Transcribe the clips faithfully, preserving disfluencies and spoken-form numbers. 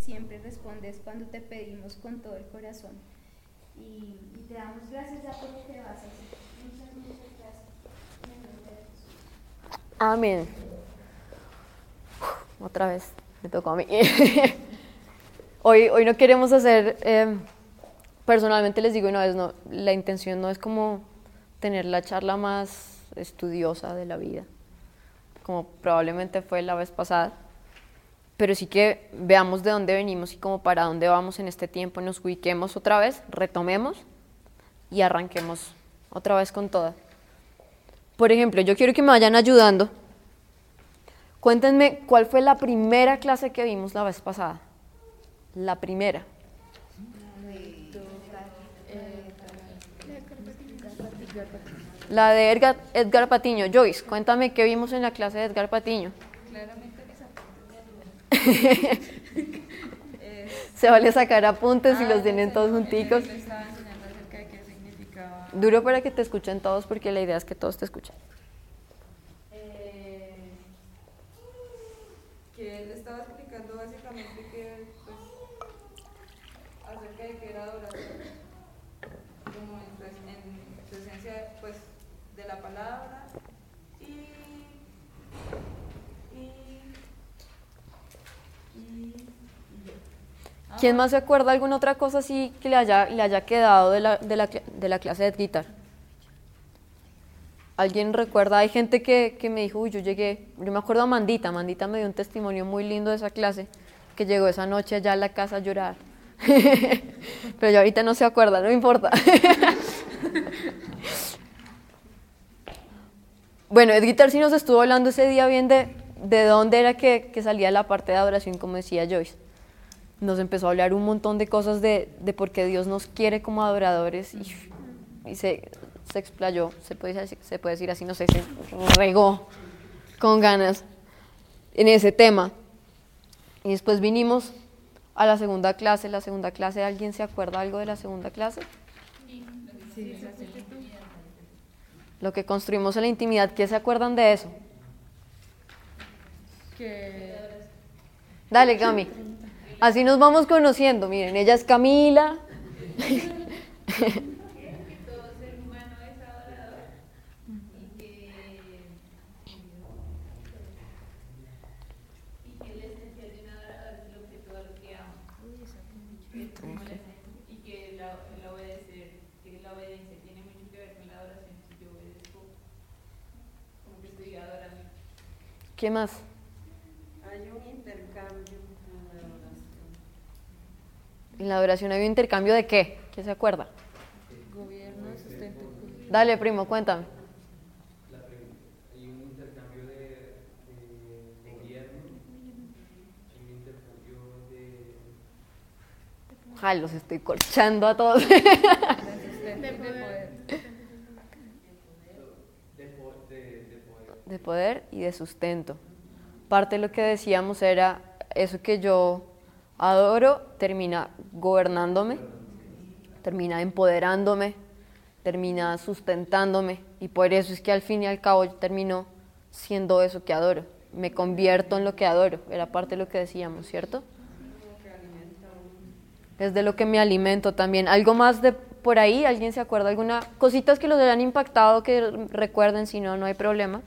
siempre respondes cuando te pedimos con todo el corazón. Y, y te damos gracias ya por lo que vas a hacer. Muchas, muchas gracias. En el nombre de Jesús. Amén. Uf, otra vez me tocó a mí. hoy, hoy no queremos hacer, eh, personalmente les digo una vez, no, la intención no es como tener la charla más estudiosa de la vida, como probablemente fue la vez pasada, pero sí que veamos de dónde venimos y como para dónde vamos en este tiempo, nos ubiquemos otra vez, retomemos y arranquemos otra vez con toda. Por ejemplo, yo quiero que me vayan ayudando. Cuéntenme cuál fue la primera clase que vimos la vez pasada. La primera. La de Edgar, Edgar Patiño. Joyce, cuéntame qué vimos en la clase de Edgar Patiño. Claramente mis apuntes. Se vale sacar apuntes ah, y los tienen todos junticos. Le estaba enseñando acerca de qué significaba. Duro para que te escuchen todos porque la idea es que todos te escuchen. Eh, que él estaba explicando básicamente que, pues, acerca de qué era adoración, como en su, en su esencia, pues, de la palabra y, y, y ¿quién más se acuerda alguna otra cosa así que le haya, le haya quedado de la, de, la, de la clase de guitarra? ¿Alguien recuerda? Hay gente que, que me dijo, uy, yo llegué, yo me acuerdo a Mandita, Mandita me dio un testimonio muy lindo de esa clase, que llegó esa noche allá a la casa a llorar. Pero ya ahorita no se acuerda, no importa. Bueno, Edguitar sí nos estuvo hablando ese día bien de, de dónde era que, que salía la parte de adoración, como decía Joyce. Nos empezó a hablar un montón de cosas de, de por qué Dios nos quiere como adoradores y, y se, se explayó, se puede, decir, se puede decir así, no sé, se regó con ganas en ese tema. Y después vinimos a la segunda clase. La segunda clase, ¿alguien se acuerda algo de la segunda clase? sí, sí, sí. Lo que construimos en la intimidad, ¿qué se acuerdan de eso? Que... Dale, Cami. Así nos vamos conociendo. Miren, ella es Camila. Que todo ser humano es adorador y que, y que la esencia de un adorador es el objeto a lo que ama. Y que el, el obedecer, que la obediencia tiene mucho que ver con la adoración. Si yo obedezco, como que estoy adorando. ¿Qué más? Hay un intercambio en la adoración. En la adoración hay un intercambio de qué? ¿Quién se acuerda? Gobierno, sustento. Dale, primo, cuéntame. La pregunta, hay un intercambio de, de gobierno, hay un intercambio de... Ay, los estoy corchando a todos. De sustento y de poder. De, po- de, de poder. De poder y de sustento. Parte de lo que decíamos era eso que yo adoro termina gobernándome, termina empoderándome, termina sustentándome y por eso es que al fin y al cabo yo termino siendo eso que adoro, me convierto en lo que adoro, era parte de lo que decíamos, ¿cierto? Es de lo que me alimento también. ¿Algo más de por ahí? ¿Alguien se acuerda? ¿Alguna cositas que los hayan impactado que recuerden? Si no, no hay problema.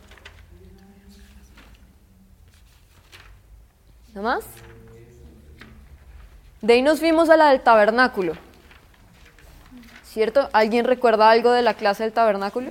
¿No más? De ahí nos fuimos a la del tabernáculo, ¿cierto? ¿Alguien recuerda algo de la clase del tabernáculo?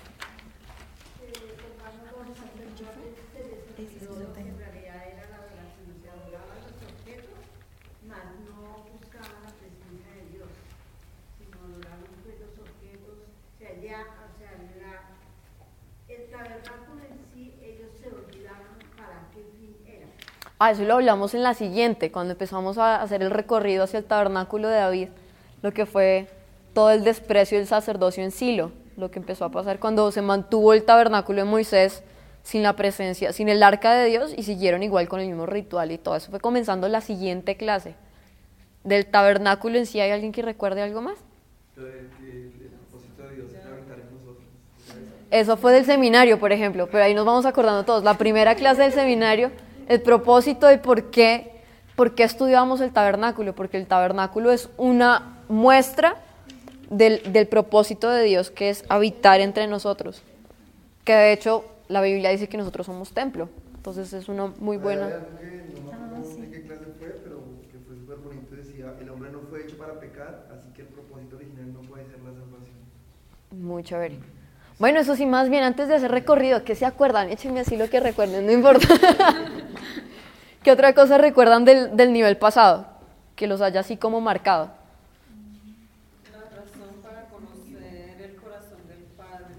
Ah, eso lo hablamos en la siguiente, cuando empezamos a hacer el recorrido hacia el tabernáculo de David, lo que fue todo el desprecio del sacerdocio en Silo, lo que empezó a pasar cuando se mantuvo el tabernáculo de Moisés sin la presencia, sin el arca de Dios y siguieron igual con el mismo ritual y todo eso. Fue comenzando la siguiente clase. Del tabernáculo en sí, ¿hay alguien que recuerde algo más? El, el, el propósito de Dios es habitar en nosotros. Eso fue del seminario, por ejemplo, pero ahí nos vamos acordando todos. La primera clase del seminario, el propósito de por qué ¿Por qué estudiamos el tabernáculo? Porque el tabernáculo es una muestra del, del propósito de Dios, que es habitar entre nosotros. Que de hecho la Biblia dice que nosotros somos templo. Entonces es una muy buena... Hay algo que no me acuerdo de qué clase fue, pero que fue súper bonito. Decía, el hombre no fue hecho para pecar, así que el propósito original no puede ser la salvación. Muy chévere. Bueno, eso sí, más bien antes de hacer recorrido, ¿qué se acuerdan? Échenme así lo que recuerden, no importa. ¿Qué otra cosa recuerdan del, del nivel pasado? Que los haya así como marcado. La razón para conocer el corazón del Padre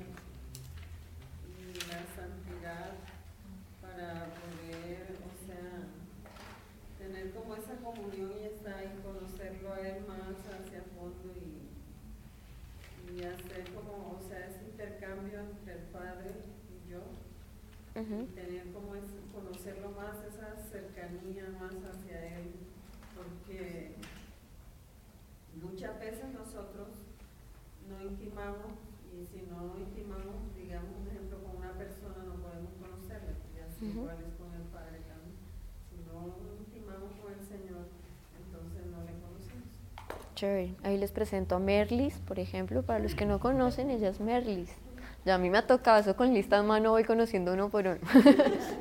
y la santidad para poder, o sea, tener como esa comunión y estar y conocerlo a Él más hacia fondo y, y hacer como, o sea, ese intercambio entre el Padre y yo. Uh-huh. Y tener como es, conocerlo más, esa cercanía más hacia Él, porque muchas veces nosotros no intimamos, y si no intimamos, digamos un ejemplo, con una persona no podemos conocerla, y así Uh-huh. igual es con el Padre también. Si no intimamos con el Señor, entonces no le conocemos. Chévere. Ahí les presento a Merlis, por ejemplo. Para los que no conocen, ella es Merlis. Ya a mí me ha tocado eso con lista en mano, voy conociendo uno por uno. Otra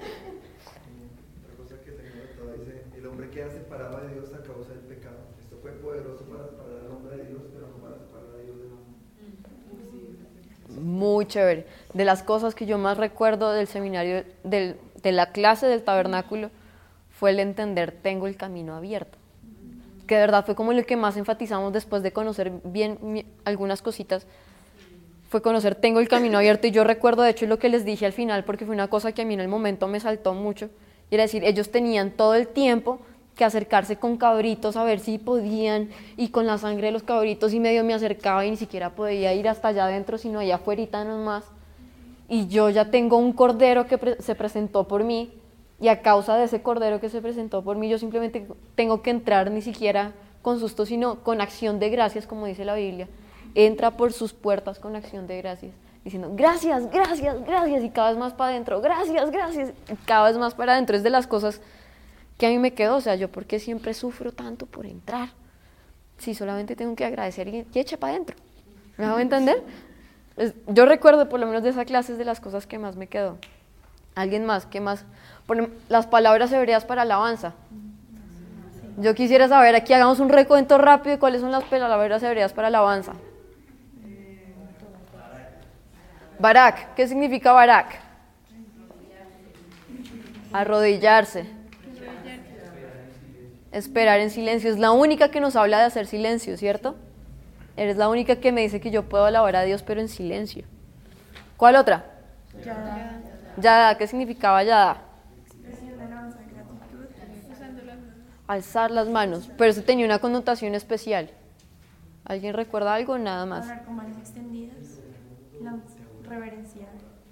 cosa que tengo anotado dice, el hombre queda separado de Dios a causa del pecado. Esto fue poderoso para separar al hombre de Dios, pero no para separar a Dios del hombre. Muy chévere. De las cosas que yo más recuerdo del seminario, del, de la clase del tabernáculo, fue el entender, tengo el camino abierto. Que de verdad fue como lo que más enfatizamos después de conocer bien mi, algunas cositas. Fue conocer, tengo el camino abierto. Y yo recuerdo, de hecho, lo que les dije al final, porque fue una cosa que a mí en el momento me saltó mucho. Y era decir, ellos tenían todo el tiempo que acercarse con cabritos a ver si podían, y con la sangre de los cabritos, y medio me acercaba y ni siquiera podía ir hasta allá adentro, sino allá afuera nomás. Y yo ya tengo un cordero que pre- se presentó por mí, y a causa de ese cordero que se presentó por mí, yo simplemente tengo que entrar ni siquiera con susto, sino con acción de gracias, como dice la Biblia. Entra por sus puertas con acción de gracias, diciendo gracias, gracias, gracias, y cada vez más para adentro, gracias, gracias, y cada vez más para adentro. Es de las cosas que a mí me quedó, o sea, yo por qué siempre sufro tanto por entrar, si solamente tengo que agradecer y, y eche para adentro. ¿Me hago entender? Es, yo recuerdo por lo menos de esa clase es de las cosas que más me quedó. ¿Alguien más? ¿Qué más? Por, las palabras hebreas para alabanza. Yo quisiera saber, aquí hagamos un recuento rápido de cuáles son las palabras hebreas para alabanza. Barak, ¿qué significa Barak? Arrodillarse. Esperar en silencio. Es la única que nos habla de hacer silencio, ¿cierto? Eres la única que me dice que yo puedo alabar a Dios, pero en silencio. ¿Cuál otra? Yada. Yada, ¿qué significaba yada? Expresión de alabanza, gratitud. Usando las manos. Alzar las manos, pero eso tenía una connotación especial. ¿Alguien recuerda algo? Nada más. Hablar con manos extendidas. Lanz- reverenciar.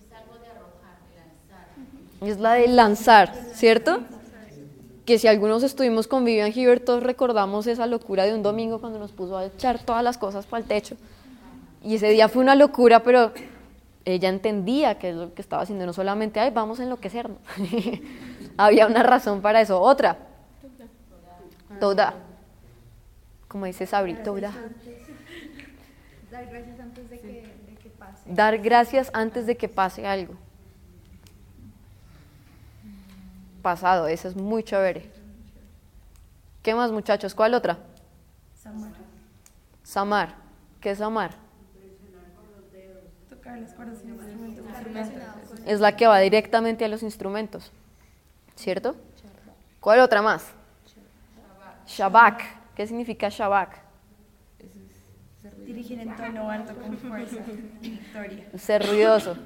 Es la de lanzar, ¿cierto? Que si algunos estuvimos con Vivian Hibbert, todos recordamos esa locura de un domingo cuando nos puso a echar todas las cosas para el techo. Y ese día fue una locura, pero ella entendía que es lo que estaba haciendo, no solamente, ay, vamos a enloquecernos. Había una razón para eso. Otra. Toda. Como dice Sabri, toda. Dar gracias antes de que, de que pase. Dar gracias antes de que pase algo. Pasado, eso es muy chévere. ¿Qué más, muchachos? ¿Cuál otra? Samar. Samar. ¿Qué es samar? Tocar las cuerdas y los instrumentos musicales. Es la que va directamente a los instrumentos, ¿cierto? ¿Cuál otra más? Shabak. ¿Qué significa Shabak? Dirigir en tono alto con fuerza y victoria. Ser ruidoso.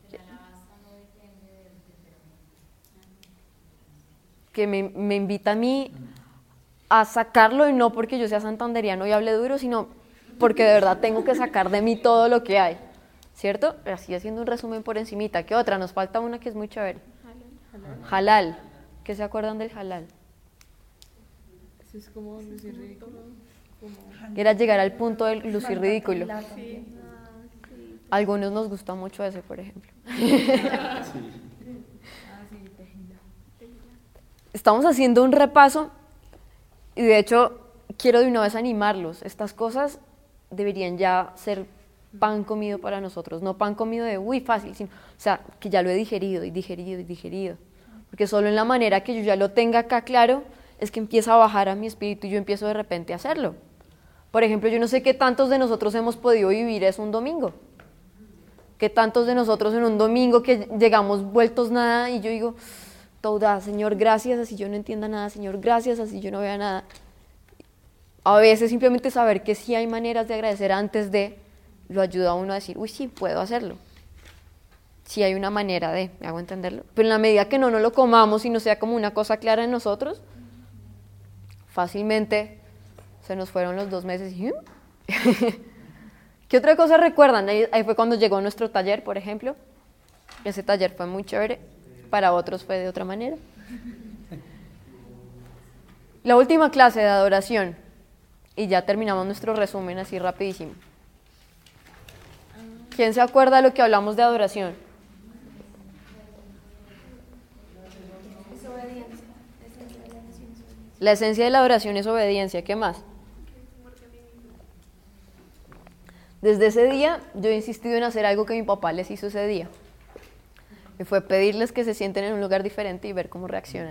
Que me, me invita a mí a sacarlo, y no porque yo sea santanderiano y hable duro, sino porque de verdad tengo que sacar de mí todo lo que hay, ¿cierto? Así haciendo un resumen por encimita. ¿Qué otra? Nos falta una que es muy chévere. Halal. ¿Qué se acuerdan del halal? Eso es como lucir ridículo. Como... Era llegar al punto del lucir ridículo. La- Sí. A algunos nos gusta mucho ese, por ejemplo. Estamos haciendo un repaso Y de hecho, quiero de una vez animarlos. Estas cosas deberían ya ser pan comido para nosotros, no pan comido de uy, fácil, sino, o sea, que ya lo he digerido y digerido y digerido. Porque solo en la manera que yo ya lo tenga acá claro, es que empieza a bajar a mi espíritu y yo empiezo de repente a hacerlo. Por ejemplo, yo no sé qué tantos de nosotros hemos podido vivir eso un domingo. Qué tantos de nosotros en un domingo que llegamos vueltos nada y yo digo, toda, Señor, gracias, así yo no entienda nada, Señor, gracias, así yo no vea nada. A veces simplemente saber que sí hay maneras de agradecer antes de, lo ayuda a uno a decir, uy, sí, puedo hacerlo. Sí hay una manera de, ¿me hago entenderlo? Pero en la medida que no nos lo comamos y no sea como una cosa clara en nosotros, fácilmente se nos fueron los dos meses y... ¿Qué otra cosa recuerdan? Ahí, ahí fue cuando llegó nuestro taller, por ejemplo. Ese taller fue muy chévere, para otros fue de otra manera. La última clase de adoración, y ya terminamos nuestro resumen así rapidísimo. ¿Quién se acuerda de lo que hablamos de adoración? Es obediencia. La esencia de la adoración es obediencia. La esencia de la adoración es obediencia. ¿Qué más? Desde ese día yo he insistido en hacer algo que mi papá les hizo ese día. Y fue pedirles que se sienten en un lugar diferente y ver cómo reaccionan.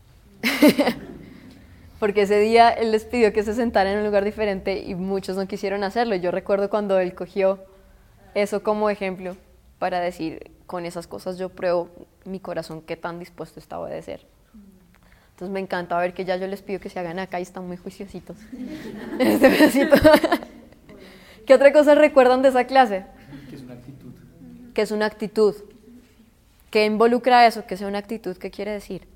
Porque ese día él les pidió que se sentaran en un lugar diferente y muchos no quisieron hacerlo. Yo recuerdo cuando él cogió eso como ejemplo para decir, con esas cosas yo pruebo mi corazón qué tan dispuesto está a obedecer. Entonces me encanta ver que ya yo les pido que se hagan acá y están muy juiciositos en este pedacito. ¿Qué otra cosa recuerdan de esa clase? Que es una actitud. Que es una actitud. ¿Qué involucra eso? Que sea una actitud, ¿qué quiere decir?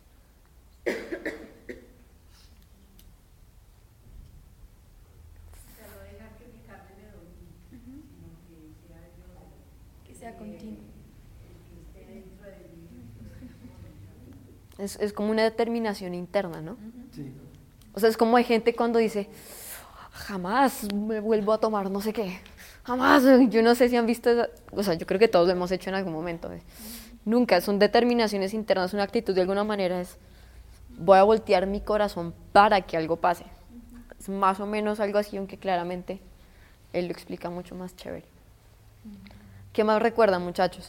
Que sea continuo. Es, es como una determinación interna, ¿no? Sí. O sea, es como hay gente cuando dice, jamás me vuelvo a tomar no sé qué, jamás, yo no sé si han visto, esa, o sea, yo creo que todos lo hemos hecho en algún momento, ¿eh? Nunca, son determinaciones internas, una actitud de alguna manera es, voy a voltear mi corazón para que algo pase. Es más o menos algo así, aunque claramente él lo explica mucho más chévere. ¿Qué más recuerdan, muchachos?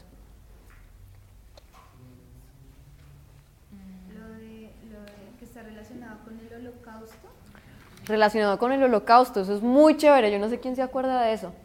Lo de, lo de que está relacionado con el holocausto. Relacionado con el holocausto, eso es muy chévere, yo no sé quién se acuerda de eso.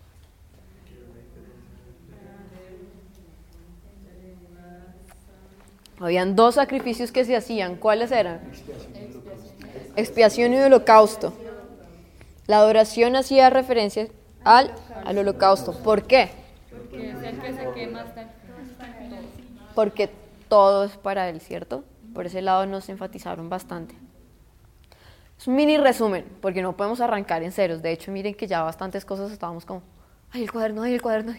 Habían dos sacrificios que se hacían, ¿cuáles eran? Expiación y holocausto. La adoración hacía referencia al, al holocausto. ¿Por qué? Porque es el que se quema hasta el final. Porque todo es para él, ¿cierto? Por ese lado nos enfatizaron bastante. Es un mini resumen, porque no podemos arrancar en ceros. De hecho, miren que ya bastantes cosas estábamos como, ay, el cuaderno, ay, el cuaderno.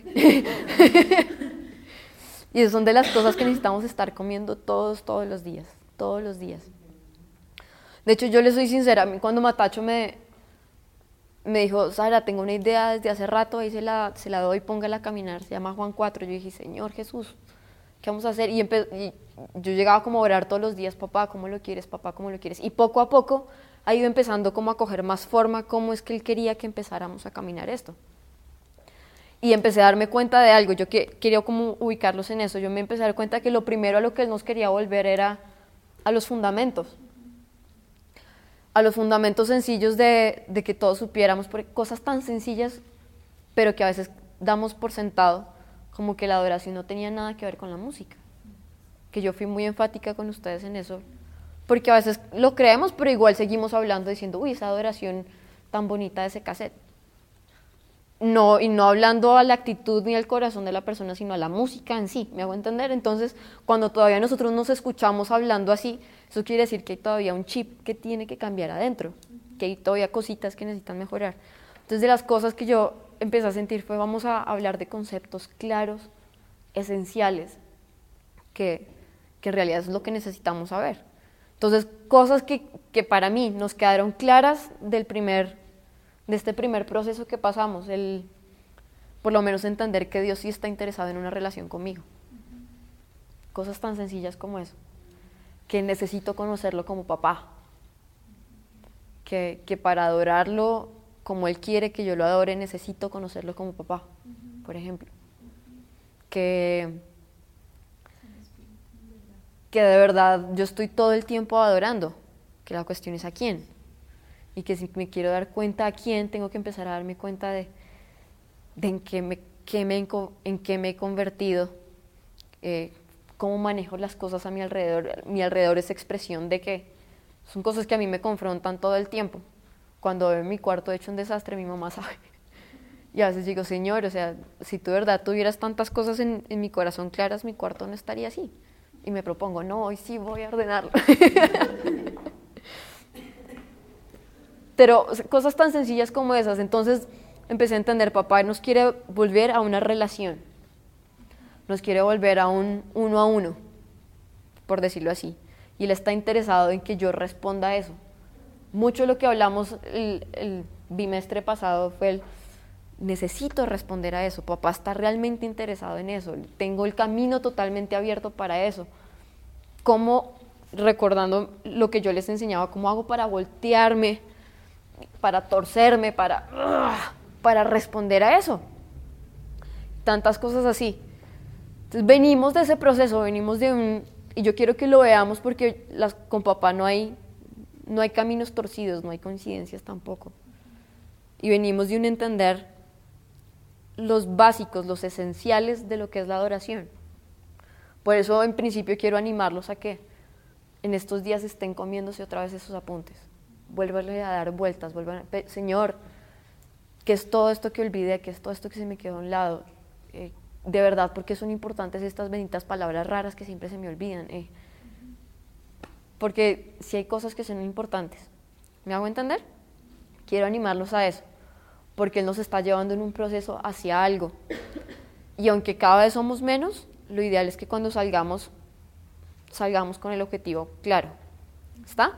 Y esas son de las cosas que necesitamos estar comiendo todos, todos los días, todos los días. De hecho, yo les soy sincera, a mí cuando Matacho me, me dijo, Sara, tengo una idea desde hace rato, ahí se la, se la doy, póngala a caminar, se llama Juan cuatro. Yo dije, Señor Jesús, ¿qué vamos a hacer? Y, y yo llegaba como a orar todos los días, papá, ¿cómo lo quieres? Papá, ¿cómo lo quieres? Y poco a poco ha ido empezando como a coger más forma, cómo es que él quería que empezáramos a caminar esto. Y empecé a darme cuenta de algo, yo que, quería como ubicarlos en eso, yo me empecé a dar cuenta que lo primero a lo que él nos quería volver era a los fundamentos, a los fundamentos sencillos de, de que todos supiéramos, porque cosas tan sencillas, pero que a veces damos por sentado, como que la adoración no tenía nada que ver con la música, que yo fui muy enfática con ustedes en eso, porque a veces lo creemos, pero igual seguimos hablando diciendo, uy, esa adoración tan bonita de ese cassette. No, y no hablando a la actitud ni al corazón de la persona, sino a la música en sí, ¿me hago entender? Entonces, cuando todavía nosotros nos escuchamos hablando así, eso quiere decir que hay todavía un chip que tiene que cambiar adentro, que hay todavía cositas que necesitan mejorar. Entonces, de las cosas que yo empecé a sentir fue, vamos a hablar de conceptos claros, esenciales, que, que en realidad es lo que necesitamos saber. Entonces, cosas que, que para mí nos quedaron claras del primer de este primer proceso que pasamos, el, por lo menos entender que Dios sí está interesado en una relación conmigo. Cosas tan sencillas como eso, que necesito conocerlo como papá, que, que para adorarlo como Él quiere que yo lo adore, necesito conocerlo como papá, por ejemplo. Que, que de verdad yo estoy todo el tiempo adorando, que la cuestión es a quién. Y que si me quiero dar cuenta a quién, tengo que empezar a darme cuenta de, de en, qué me, qué me, en qué me he convertido, eh, cómo manejo las cosas a mi alrededor. Mi alrededor es expresión de que son cosas que a mí me confrontan todo el tiempo. Cuando veo mi cuarto hecho un desastre, mi mamá sabe. Y a veces digo, Señor, o sea, si tú de verdad tuvieras tantas cosas en, en mi corazón claras, mi cuarto no estaría así. Y me propongo, no, hoy sí voy a ordenarlo. Pero cosas tan sencillas como esas. Entonces empecé a entender, papá nos quiere volver a una relación. Nos quiere volver a un uno a uno, por decirlo así. Y Él está interesado en que yo responda a eso. Mucho de lo que hablamos el, el bimestre pasado fue el, necesito responder a eso, papá está realmente interesado en eso, tengo el camino totalmente abierto para eso. ¿Cómo, recordando lo que yo les enseñaba, cómo hago para voltearme, para torcerme, para, para responder a eso? Tantas cosas así. Entonces venimos de ese proceso, venimos de un, y yo quiero que lo veamos porque las, con papá no hay... No hay caminos torcidos, no hay coincidencias tampoco. Y venimos de un entender los básicos, los esenciales de lo que es la adoración. Por eso en principio quiero animarlos a que en estos días estén comiéndose otra vez esos apuntes. Vuélvanle a dar vueltas, vuelvan a, Señor, ¿qué es todo esto que olvidé? ¿Qué es todo esto que se me quedó a un lado? Eh, de verdad, ¿por qué son importantes estas benditas palabras raras que siempre se me olvidan? Eh, Porque si hay cosas que son importantes, ¿me hago entender? Quiero animarlos a eso, porque Él nos está llevando en un proceso hacia algo. Y aunque cada vez somos menos, lo ideal es que cuando salgamos, salgamos con el objetivo claro. ¿Está?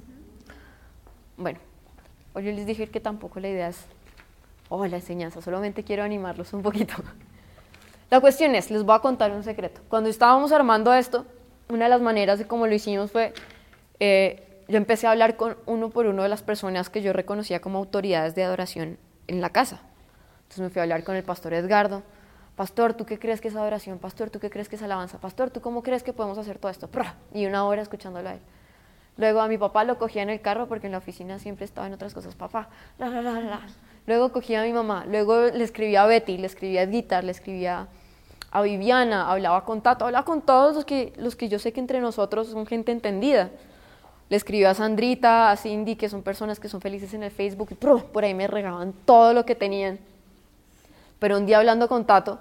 Bueno, hoy yo les dije que tampoco la idea es, oh, la enseñanza, solamente quiero animarlos un poquito. La cuestión es, les voy a contar un secreto. Cuando estábamos armando esto, una de las maneras de cómo lo hicimos fue, eh, yo empecé a hablar con uno por uno de las personas que yo reconocía como autoridades de adoración en la casa. Entonces me fui a hablar con el pastor Edgardo. Pastor, ¿tú qué crees que es adoración? Pastor, ¿tú qué crees que es alabanza? Pastor, ¿tú cómo crees que podemos hacer todo esto? Y una hora escuchándolo a él. Luego a mi papá lo cogía en el carro porque en la oficina siempre estaba en otras cosas. Papá, la, la, la, la. Luego cogía a mi mamá. Luego le escribía a Betty, le escribía a Edguitar, le escribía a Viviana, hablaba con Tato, hablaba con todos los que, los que yo sé que entre nosotros son gente entendida. Le escribí a Sandrita, a Cindy, que son personas que son felices en el Facebook, y por ahí me regaban todo lo que tenían. Pero un día hablando con Tato,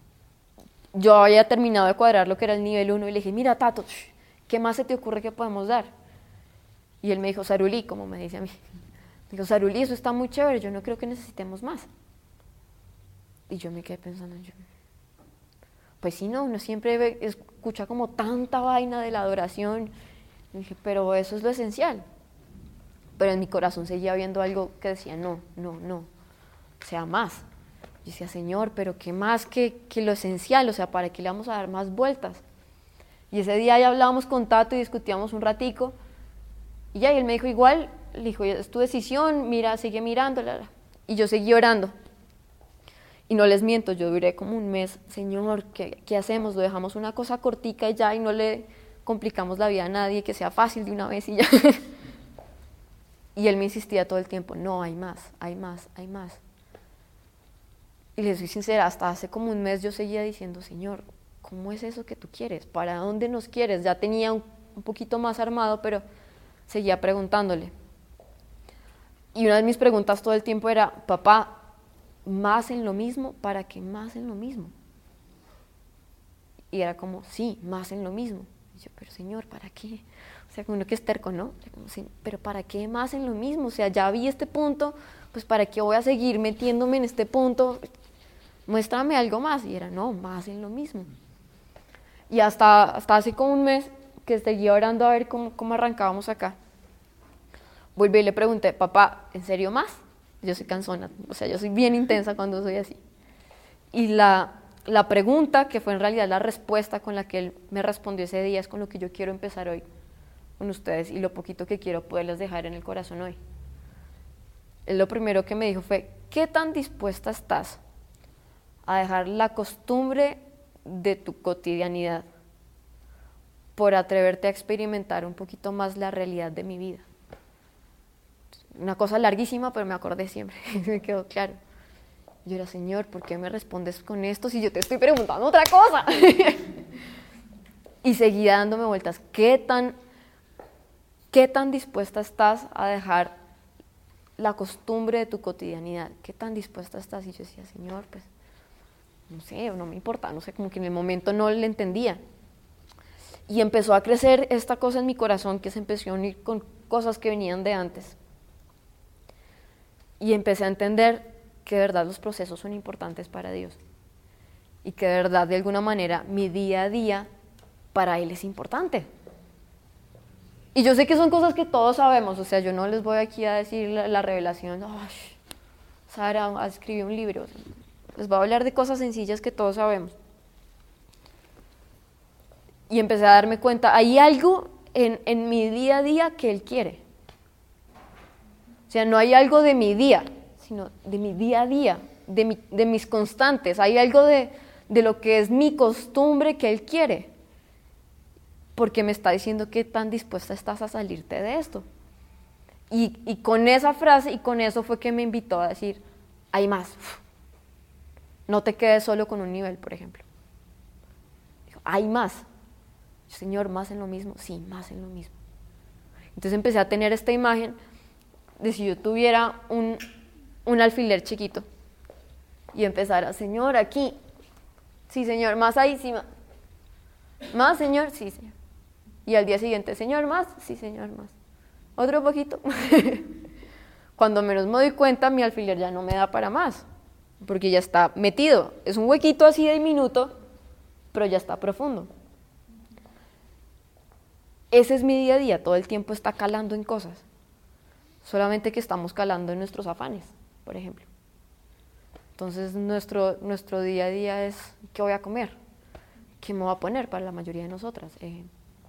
yo había terminado de cuadrar lo que era el nivel uno y le dije, mira Tato, ¿qué más se te ocurre que podemos dar? Y él me dijo, Sarulí, como me dice a mí, me dijo, Sarulí, eso está muy chévere, yo no creo que necesitemos más. Y yo me quedé pensando, yo, pues sí, no, uno siempre ve, escucha como tanta vaina de la adoración. Y dije, pero eso es lo esencial. Pero en mi corazón seguía viendo algo que decía, no, no, no, o sea, más. Yo decía, Señor, pero ¿qué más que, que lo esencial? O sea, ¿para qué le vamos a dar más vueltas? Y ese día ya hablábamos con Tato y discutíamos un ratico. Y ya, y él me dijo, igual, le dijo, es tu decisión, mira, sigue mirando. La, la. Y yo seguí orando. Y no les miento, yo duré como un mes, Señor, ¿qué, qué hacemos? ¿Lo dejamos una cosa cortica y ya y no le complicamos la vida a nadie, que sea fácil de una vez y ya? Y él me insistía todo el tiempo, no, hay más, hay más, hay más. Y les soy sincera, hasta hace como un mes yo seguía diciendo, Señor, ¿cómo es eso que tú quieres? ¿Para dónde nos quieres? Ya tenía un, un poquito más armado, pero seguía preguntándole. Y una de mis preguntas todo el tiempo era, papá, ¿más en lo mismo? ¿Para qué más en lo mismo? Y era como, sí, más en lo mismo. Y yo, pero Señor, ¿para qué? O sea, como uno que es terco, ¿no? Como, sí, pero ¿para qué más en lo mismo? O sea, ya vi este punto, pues ¿para qué voy a seguir metiéndome en este punto? Muéstrame algo más. Y era, no, más en lo mismo. Y hasta, hasta hace como un mes que seguía orando a ver cómo, cómo arrancábamos acá. Volví y le pregunté, papá, ¿en serio más? Yo soy cansona, o sea, yo soy bien intensa cuando soy así. Y la, la pregunta, que fue en realidad la respuesta con la que él me respondió ese día, es con lo que yo quiero empezar hoy con ustedes y lo poquito que quiero poderles dejar en el corazón hoy. él lo primero que me dijo fue, ¿qué tan dispuesta estás a dejar la costumbre de tu cotidianidad por atreverte a experimentar un poquito más la realidad de mi vida? Una cosa larguísima, pero me acordé siempre, me quedó claro. Yo era, Señor, ¿por qué me respondes con esto si yo te estoy preguntando otra cosa? Y seguía dándome vueltas. ¿Qué tan, ¿Qué tan dispuesta estás a dejar la costumbre de tu cotidianidad? ¿Qué tan dispuesta estás? Y yo decía, Señor, pues, no sé, no me importa, no sé, como que en el momento no le entendía. Y empezó a crecer esta cosa en mi corazón que se empezó a unir con cosas que venían de antes. Y empecé a entender que de verdad los procesos son importantes para Dios. Y que de verdad, de alguna manera, mi día a día para Él es importante. Y yo sé que son cosas que todos sabemos, o sea, yo no les voy aquí a decir la, la revelación, oh, Sara escribió un libro. Les voy a hablar de cosas sencillas que todos sabemos. Y empecé a darme cuenta, hay algo en, en mi día a día que Él quiere. O sea, no hay algo de mi día, sino de mi día a día, de, mi, de mis constantes. Hay algo de, de lo que es mi costumbre que Él quiere. Porque me está diciendo qué tan dispuesta estás a salirte de esto. Y, y con esa frase y con eso fue que me invitó a decir, hay más. No te quedes solo con un nivel, por ejemplo. Dijo, hay más. Señor, ¿más en lo mismo? Sí, más en lo mismo. Entonces empecé a tener esta imagen de si yo tuviera un, un alfiler chiquito y empezara, Señor, aquí. Sí, Señor, más ahí, sí, más. Más, Señor, sí, Señor. Y al día siguiente, Señor, más, sí, Señor, más. Otro poquito. Cuando menos me doy cuenta, mi alfiler ya no me da para más, porque ya está metido. Es un huequito así de diminuto, pero ya está profundo. Ese es mi día a día, todo el tiempo está calando en cosas. Solamente que estamos calando en nuestros afanes, por ejemplo. Entonces, nuestro, nuestro día a día es, ¿qué voy a comer? ¿Qué me voy a poner para la mayoría de nosotras? Eh,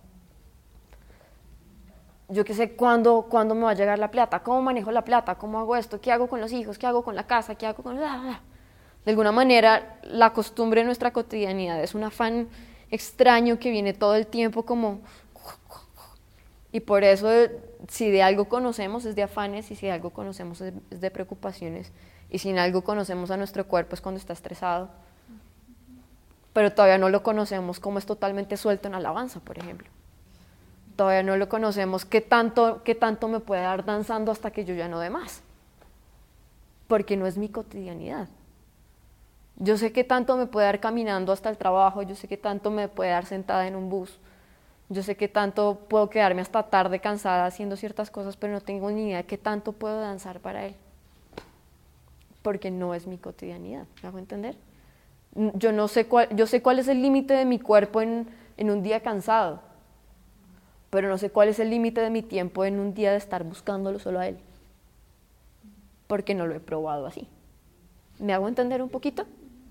yo qué sé, ¿cuándo, ¿cuándo me va a llegar la plata? ¿Cómo manejo la plata? ¿Cómo hago esto? ¿Qué hago con los hijos? ¿Qué hago con la casa? ¿Qué hago con...? De alguna manera, la costumbre de nuestra cotidianidad es un afán extraño que viene todo el tiempo como... Y por eso, si de algo conocemos es de afanes, y si de algo conocemos es de preocupaciones, y si en algo conocemos a nuestro cuerpo es cuando está estresado, pero todavía no lo conocemos como es totalmente suelto en alabanza, por ejemplo. Todavía no lo conocemos qué tanto, qué tanto me puede dar danzando hasta que yo ya no dé más, porque no es mi cotidianidad. Yo sé qué tanto me puede dar caminando hasta el trabajo, yo sé qué tanto me puede dar sentada en un bus, yo sé qué tanto puedo quedarme hasta tarde cansada haciendo ciertas cosas, pero no tengo ni idea de qué tanto puedo danzar para Él, porque no es mi cotidianidad. ¿Me hago entender? Yo no sé cuál, yo sé cuál es el límite de mi cuerpo en, en un día cansado, pero no sé cuál es el límite de mi tiempo en un día de estar buscándolo solo a Él, porque no lo he probado así. ¿Me hago entender un poquito?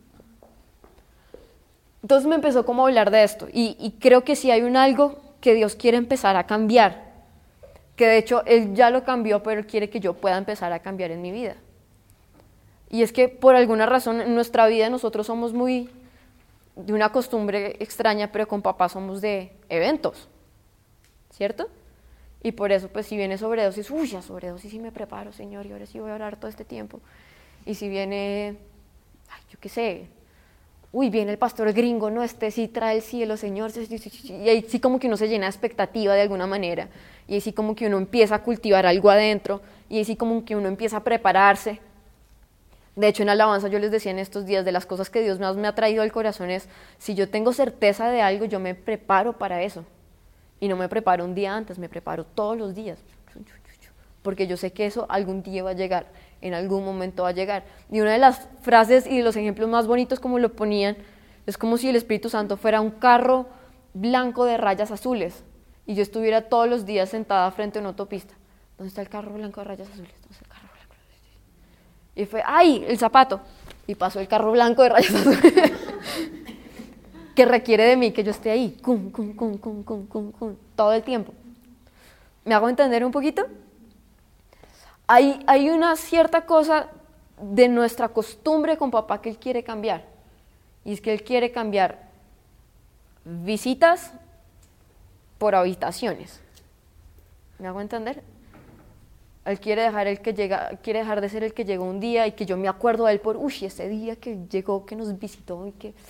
Entonces me empezó como a hablar de esto, y, y creo que sí hay un algo que Dios quiere empezar a cambiar, que de hecho Él ya lo cambió, pero Él quiere que yo pueda empezar a cambiar en mi vida. Y es que por alguna razón en nuestra vida nosotros somos muy de una costumbre extraña, pero con papá somos de eventos, ¿cierto? Y por eso pues si viene sobredosis, uy, ya sobredosis sí me preparo, Señor, y ahora sí voy a orar todo este tiempo. Y si viene, ay, yo qué sé, uy, viene el pastor gringo, no, este sí trae el cielo, Señor, y ahí sí como que uno se llena de expectativa de alguna manera, y ahí sí como que uno empieza a cultivar algo adentro, y ahí sí como que uno empieza a prepararse. De hecho, en alabanza yo les decía en estos días, de las cosas que Dios más me ha traído al corazón es, si yo tengo certeza de algo, yo me preparo para eso, y no me preparo un día antes, me preparo todos los días, porque yo sé que eso algún día va a llegar, en algún momento va a llegar. Y una de las frases y de los ejemplos más bonitos como lo ponían, es como si el Espíritu Santo fuera un carro blanco de rayas azules, y yo estuviera todos los días sentada frente a una autopista. ¿Dónde está el carro blanco de rayas azules? ¿Dónde está el carro blanco de rayas azules? Y fue, ¡ay, el zapato! Y pasó el carro blanco de rayas azules, que requiere de mí que yo esté ahí, cum, cum, cum, cum, cum, cum, cum, todo el tiempo. ¿Me hago entender un poquito? hay, hay una cierta cosa de nuestra costumbre con papá que él quiere cambiar. Y es que él quiere cambiar visitas por habitaciones. ¿Me hago entender? Él quiere dejar, el que llega, quiere dejar de ser el que llegó un día y que yo me acuerdo de él por, uy, ese día que llegó, que nos visitó y que...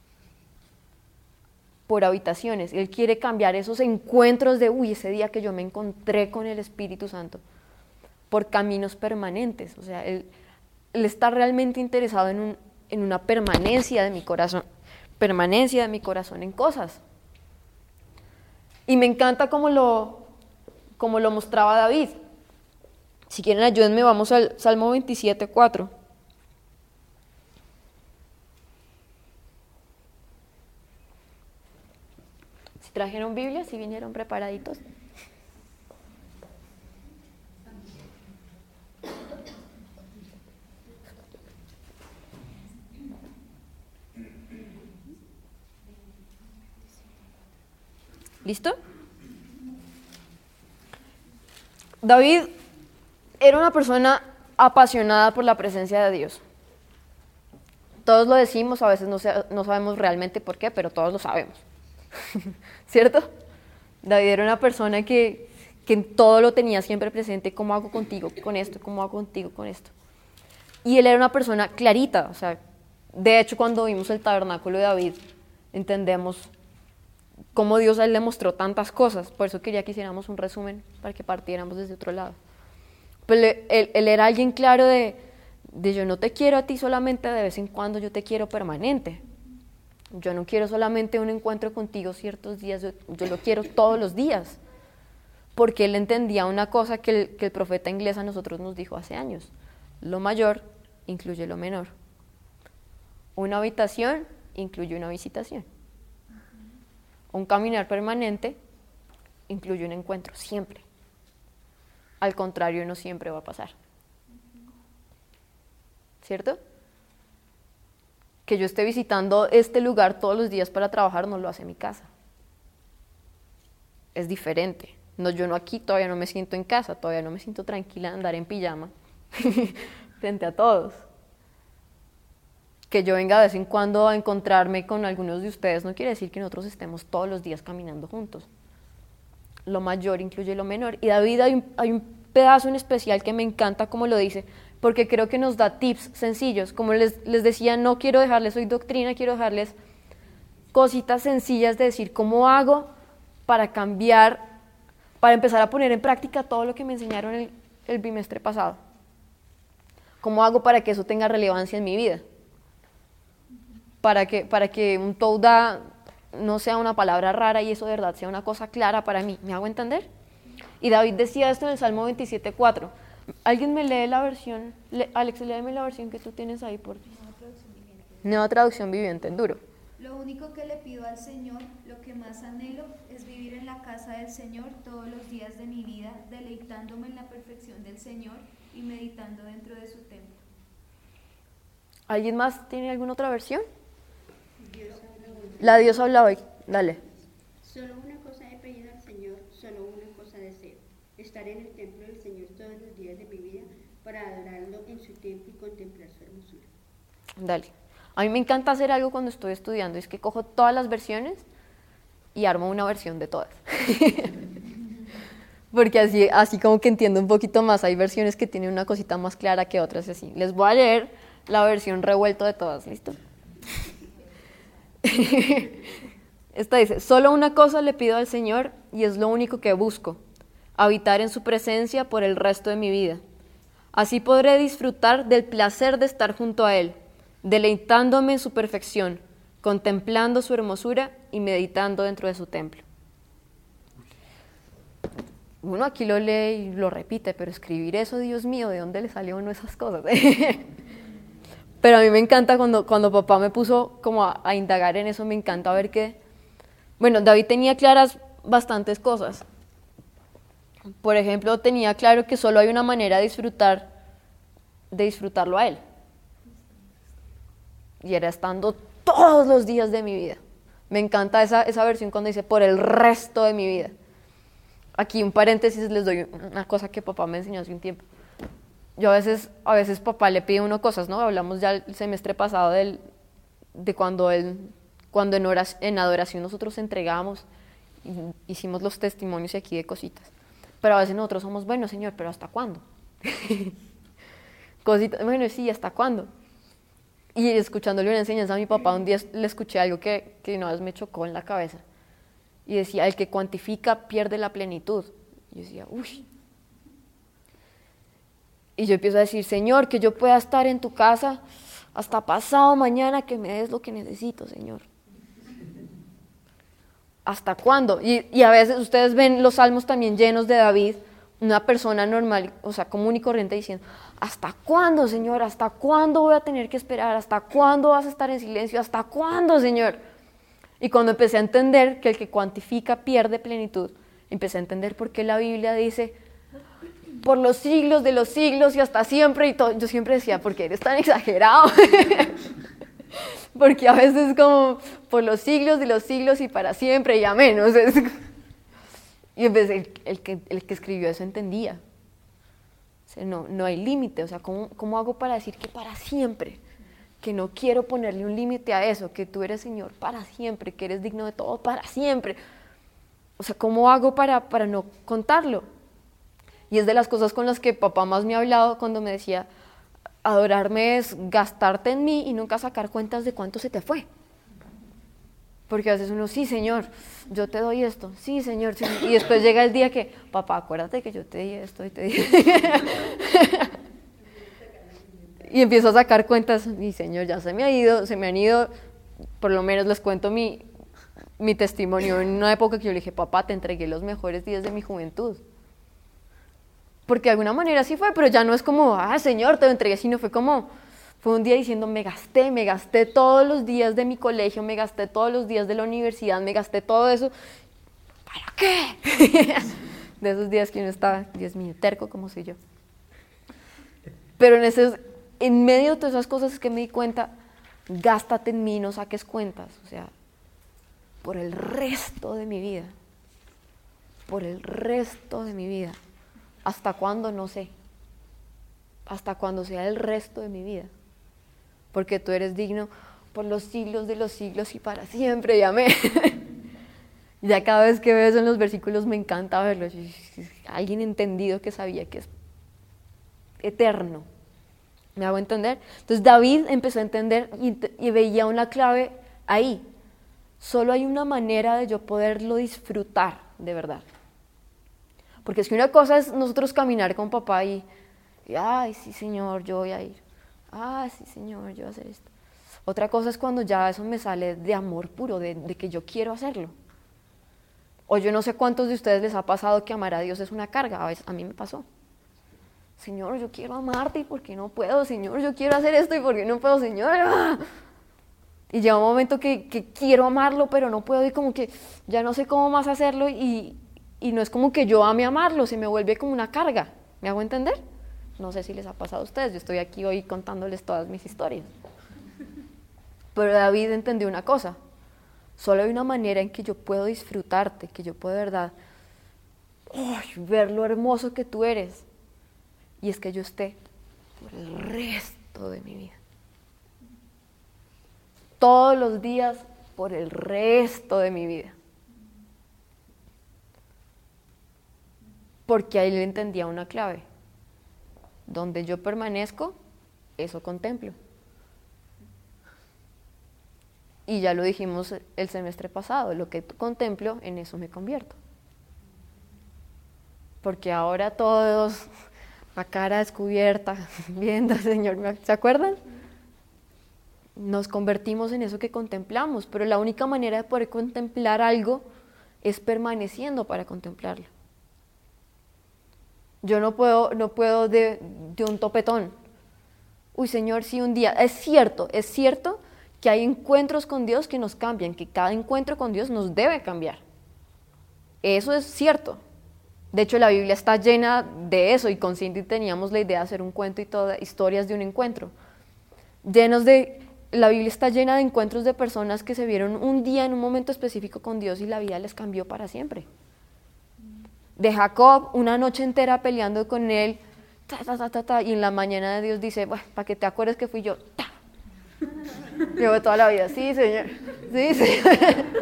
por habitaciones. Él quiere cambiar esos encuentros de, uy, ese día que yo me encontré con el Espíritu Santo, por caminos permanentes. O sea, él, él está realmente interesado en, un, en una permanencia de mi corazón, permanencia de mi corazón en cosas. Y me encanta como lo, como lo mostraba David. Si quieren ayúdenme, vamos al Salmo veintisiete, cuatro. Si trajeron Biblia, si vinieron preparaditos. ¿Listo? David era una persona apasionada por la presencia de Dios. Todos lo decimos, a veces no, sé, no sabemos realmente por qué, pero todos lo sabemos. ¿Cierto? David era una persona que, que en todo lo tenía siempre presente, ¿cómo hago contigo con esto? ¿Cómo hago contigo con esto? Y él era una persona clarita, o sea, de hecho cuando vimos el tabernáculo de David, entendemos cómo Dios a él le mostró tantas cosas, por eso quería que hiciéramos un resumen para que partiéramos desde otro lado. Pero él, él era alguien claro de, de yo no te quiero a ti solamente de vez en cuando, yo te quiero permanente. Yo no quiero solamente un encuentro contigo ciertos días, yo, yo lo quiero todos los días. Porque él entendía una cosa que el, que el profeta inglés a nosotros nos dijo hace años. Lo mayor incluye lo menor. Una habitación incluye una visitación. Un caminar permanente incluye un encuentro, siempre. Al contrario, no siempre va a pasar. ¿Cierto? Que yo esté visitando este lugar todos los días para trabajar no lo hace mi casa. Es diferente. No, yo no aquí todavía no me siento en casa, todavía no me siento tranquila de andar en pijama frente a todos. Que yo venga de vez en cuando a encontrarme con algunos de ustedes no quiere decir que nosotros estemos todos los días caminando juntos. Lo mayor incluye lo menor. Y David hay un, hay un pedazo en especial que me encanta como lo dice, porque creo que nos da tips sencillos. Como les, les decía, no quiero dejarles hoy doctrina, quiero dejarles cositas sencillas de decir cómo hago para cambiar, para empezar a poner en práctica todo lo que me enseñaron el, el bimestre pasado. ¿Cómo hago para que eso tenga relevancia en mi vida? Para que, para que un Toudá no sea una palabra rara y eso de verdad sea una cosa clara para mí. ¿Me hago entender? Y David decía esto en el Salmo veintisiete, cuatro. ¿Alguien me lee la versión? Le, Alex, léeme la versión que tú tienes ahí, por favor. Nueva traducción viviente. Nueva traducción viviente, en duro. Lo único que le pido al Señor, lo que más anhelo, es vivir en la casa del Señor todos los días de mi vida, deleitándome en la perfección del Señor y meditando dentro de su templo. ¿Alguien más tiene alguna otra versión? Dios habla hoy. La Dios habla hoy, dale. Solo una cosa he pedido al Señor, solo una cosa deseo, estar en el templo del Señor todos los días de mi vida para adorarlo en su templo y contemplar su hermosura. Dale. A mí me encanta hacer algo cuando estoy estudiando, es que cojo todas las versiones y armo una versión de todas. Porque así, así como que entiendo un poquito más, hay versiones que tienen una cosita más clara que otras, así. Les voy a leer la versión revuelto de todas, ¿listo? Esta dice, solo una cosa le pido al Señor y es lo único que busco, habitar en su presencia por el resto de mi vida. Así podré disfrutar del placer de estar junto a Él, deleitándome en su perfección, contemplando su hermosura y meditando dentro de su templo. Uno aquí lo lee y lo repite, pero escribir eso, Dios mío, ¿de dónde le salió a uno esas cosas? Pero a mí me encanta cuando, cuando papá me puso como a, a indagar en eso, me encanta ver que, bueno, David tenía claras bastantes cosas. Por ejemplo, tenía claro que solo hay una manera de disfrutar, de disfrutarlo a Él. Y era estando todos los días de mi vida. Me encanta esa, esa versión cuando dice, por el resto de mi vida. Aquí un paréntesis, les doy una cosa que papá me enseñó hace un tiempo. yo a veces, a veces papá le pide uno cosas, ¿no? Hablamos ya el semestre pasado del, de cuando él, cuando en, horas, en adoración nosotros entregamos, hicimos los testimonios y aquí de cositas. Pero a veces nosotros somos, bueno, Señor, pero ¿hasta cuándo? Cositas, bueno, sí, ¿hasta cuándo? Y escuchándole una enseñanza a mi papá, un día le escuché algo que, que una vez me chocó en la cabeza. Y decía, el que cuantifica pierde la plenitud. Y yo decía, uy. Y yo empiezo a decir, Señor, que yo pueda estar en tu casa hasta pasado mañana, que me des lo que necesito, Señor. ¿Hasta cuándo? Y, y a veces ustedes ven los salmos también llenos de David, una persona normal, o sea, común y corriente, diciendo, ¿hasta cuándo, Señor? ¿Hasta cuándo voy a tener que esperar? ¿Hasta cuándo vas a estar en silencio? ¿Hasta cuándo, Señor? Y cuando empecé a entender que el que cuantifica pierde plenitud, empecé a entender por qué la Biblia dice, por los siglos de los siglos y hasta siempre, y todo. Yo siempre decía, ¿por qué eres tan exagerado? Porque a veces como, por los siglos de los siglos y para siempre y amén. O sea, es... Y empecé, el, el, que, el que escribió eso entendía. O sea, no, no hay límite, o sea, ¿cómo, ¿cómo hago para decir que para siempre? Que no quiero ponerle un límite a eso, que tú eres Señor para siempre, que eres digno de todo para siempre. O sea, ¿cómo hago para, para no contarlo? Y es de las cosas con las que papá más me ha hablado cuando me decía, adorarme es gastarte en mí y nunca sacar cuentas de cuánto se te fue. Porque a veces uno, sí, Señor, yo te doy esto, sí, Señor, sí. Y después llega el día que, papá, acuérdate que yo te di esto y te di. Y empiezo a sacar cuentas, y Señor, ya se me ha ido, se me han ido, por lo menos les cuento mi, mi testimonio en una época que yo le dije, papá, te entregué los mejores días de mi juventud. Porque de alguna manera sí fue, pero ya no es como, ah, Señor, te lo entregué, sino fue como, fue un día diciendo, me gasté, me gasté todos los días de mi colegio, me gasté todos los días de la universidad, me gasté todo eso. ¿Para qué? De esos días que uno está, Dios mío, terco como soy yo. Pero en, esos, en medio de todas esas cosas es que me di cuenta, gástate en mí, no saques cuentas. O sea, por el resto de mi vida, por el resto de mi vida. ¿Hasta cuándo? No sé. Hasta cuando sea el resto de mi vida. Porque tú eres digno por los siglos de los siglos y para siempre, y amén. Ya cada vez que veo eso en los versículos me encanta verlo. Alguien entendido que sabía que es eterno. ¿Me hago entender? Entonces David empezó a entender y, y veía una clave ahí. Solo hay una manera de yo poderlo disfrutar de verdad. Porque es que una cosa es nosotros caminar con papá y, y ay, sí, Señor, yo voy a ir. Ay, sí, Señor, yo voy a hacer esto. Otra cosa es cuando ya eso me sale de amor puro, de, de que yo quiero hacerlo. O yo no sé cuántos de ustedes les ha pasado que amar a Dios es una carga. A veces, a mí me pasó. Señor, yo quiero amarte y ¿por qué no puedo? Señor, yo quiero hacer esto y ¿por qué no puedo? Señor, ¡ah! Y llega un momento que, que quiero amarlo, pero no puedo y como que ya no sé cómo más hacerlo y... Y no es como que yo ame amarlo, se me vuelve como una carga. ¿Me hago entender? No sé si les ha pasado a ustedes, yo estoy aquí hoy contándoles todas mis historias. Pero David entendió una cosa, solo hay una manera en que yo puedo disfrutarte, que yo puedo de verdad oh, ver lo hermoso que tú eres. Y es que yo esté por el resto de mi vida. Todos los días por el resto de mi vida. Porque ahí le entendía una clave. Donde yo permanezco, eso contemplo. Y ya lo dijimos el semestre pasado, lo que contemplo, en eso me convierto. Porque ahora todos, la cara descubierta, viendo al Señor, ¿se acuerdan? Nos convertimos en eso que contemplamos, pero la única manera de poder contemplar algo es permaneciendo para contemplarlo. Yo no puedo, no puedo de, de un topetón. Uy, Señor, sí, un día. Es cierto, es cierto que hay encuentros con Dios que nos cambian, que cada encuentro con Dios nos debe cambiar. Eso es cierto. De hecho, la Biblia está llena de eso y con Cindy teníamos la idea de hacer un cuento y todas historias de un encuentro. Llenos de, la Biblia está llena de encuentros de personas que se vieron un día en un momento específico con Dios y la vida les cambió para siempre. De Jacob, una noche entera peleando con él, ta, ta, ta, ta, ta, y en la mañana Dios dice, bueno, para que te acuerdes que fui yo, ta. Llevo toda la vida, sí, Señor, sí, Señor.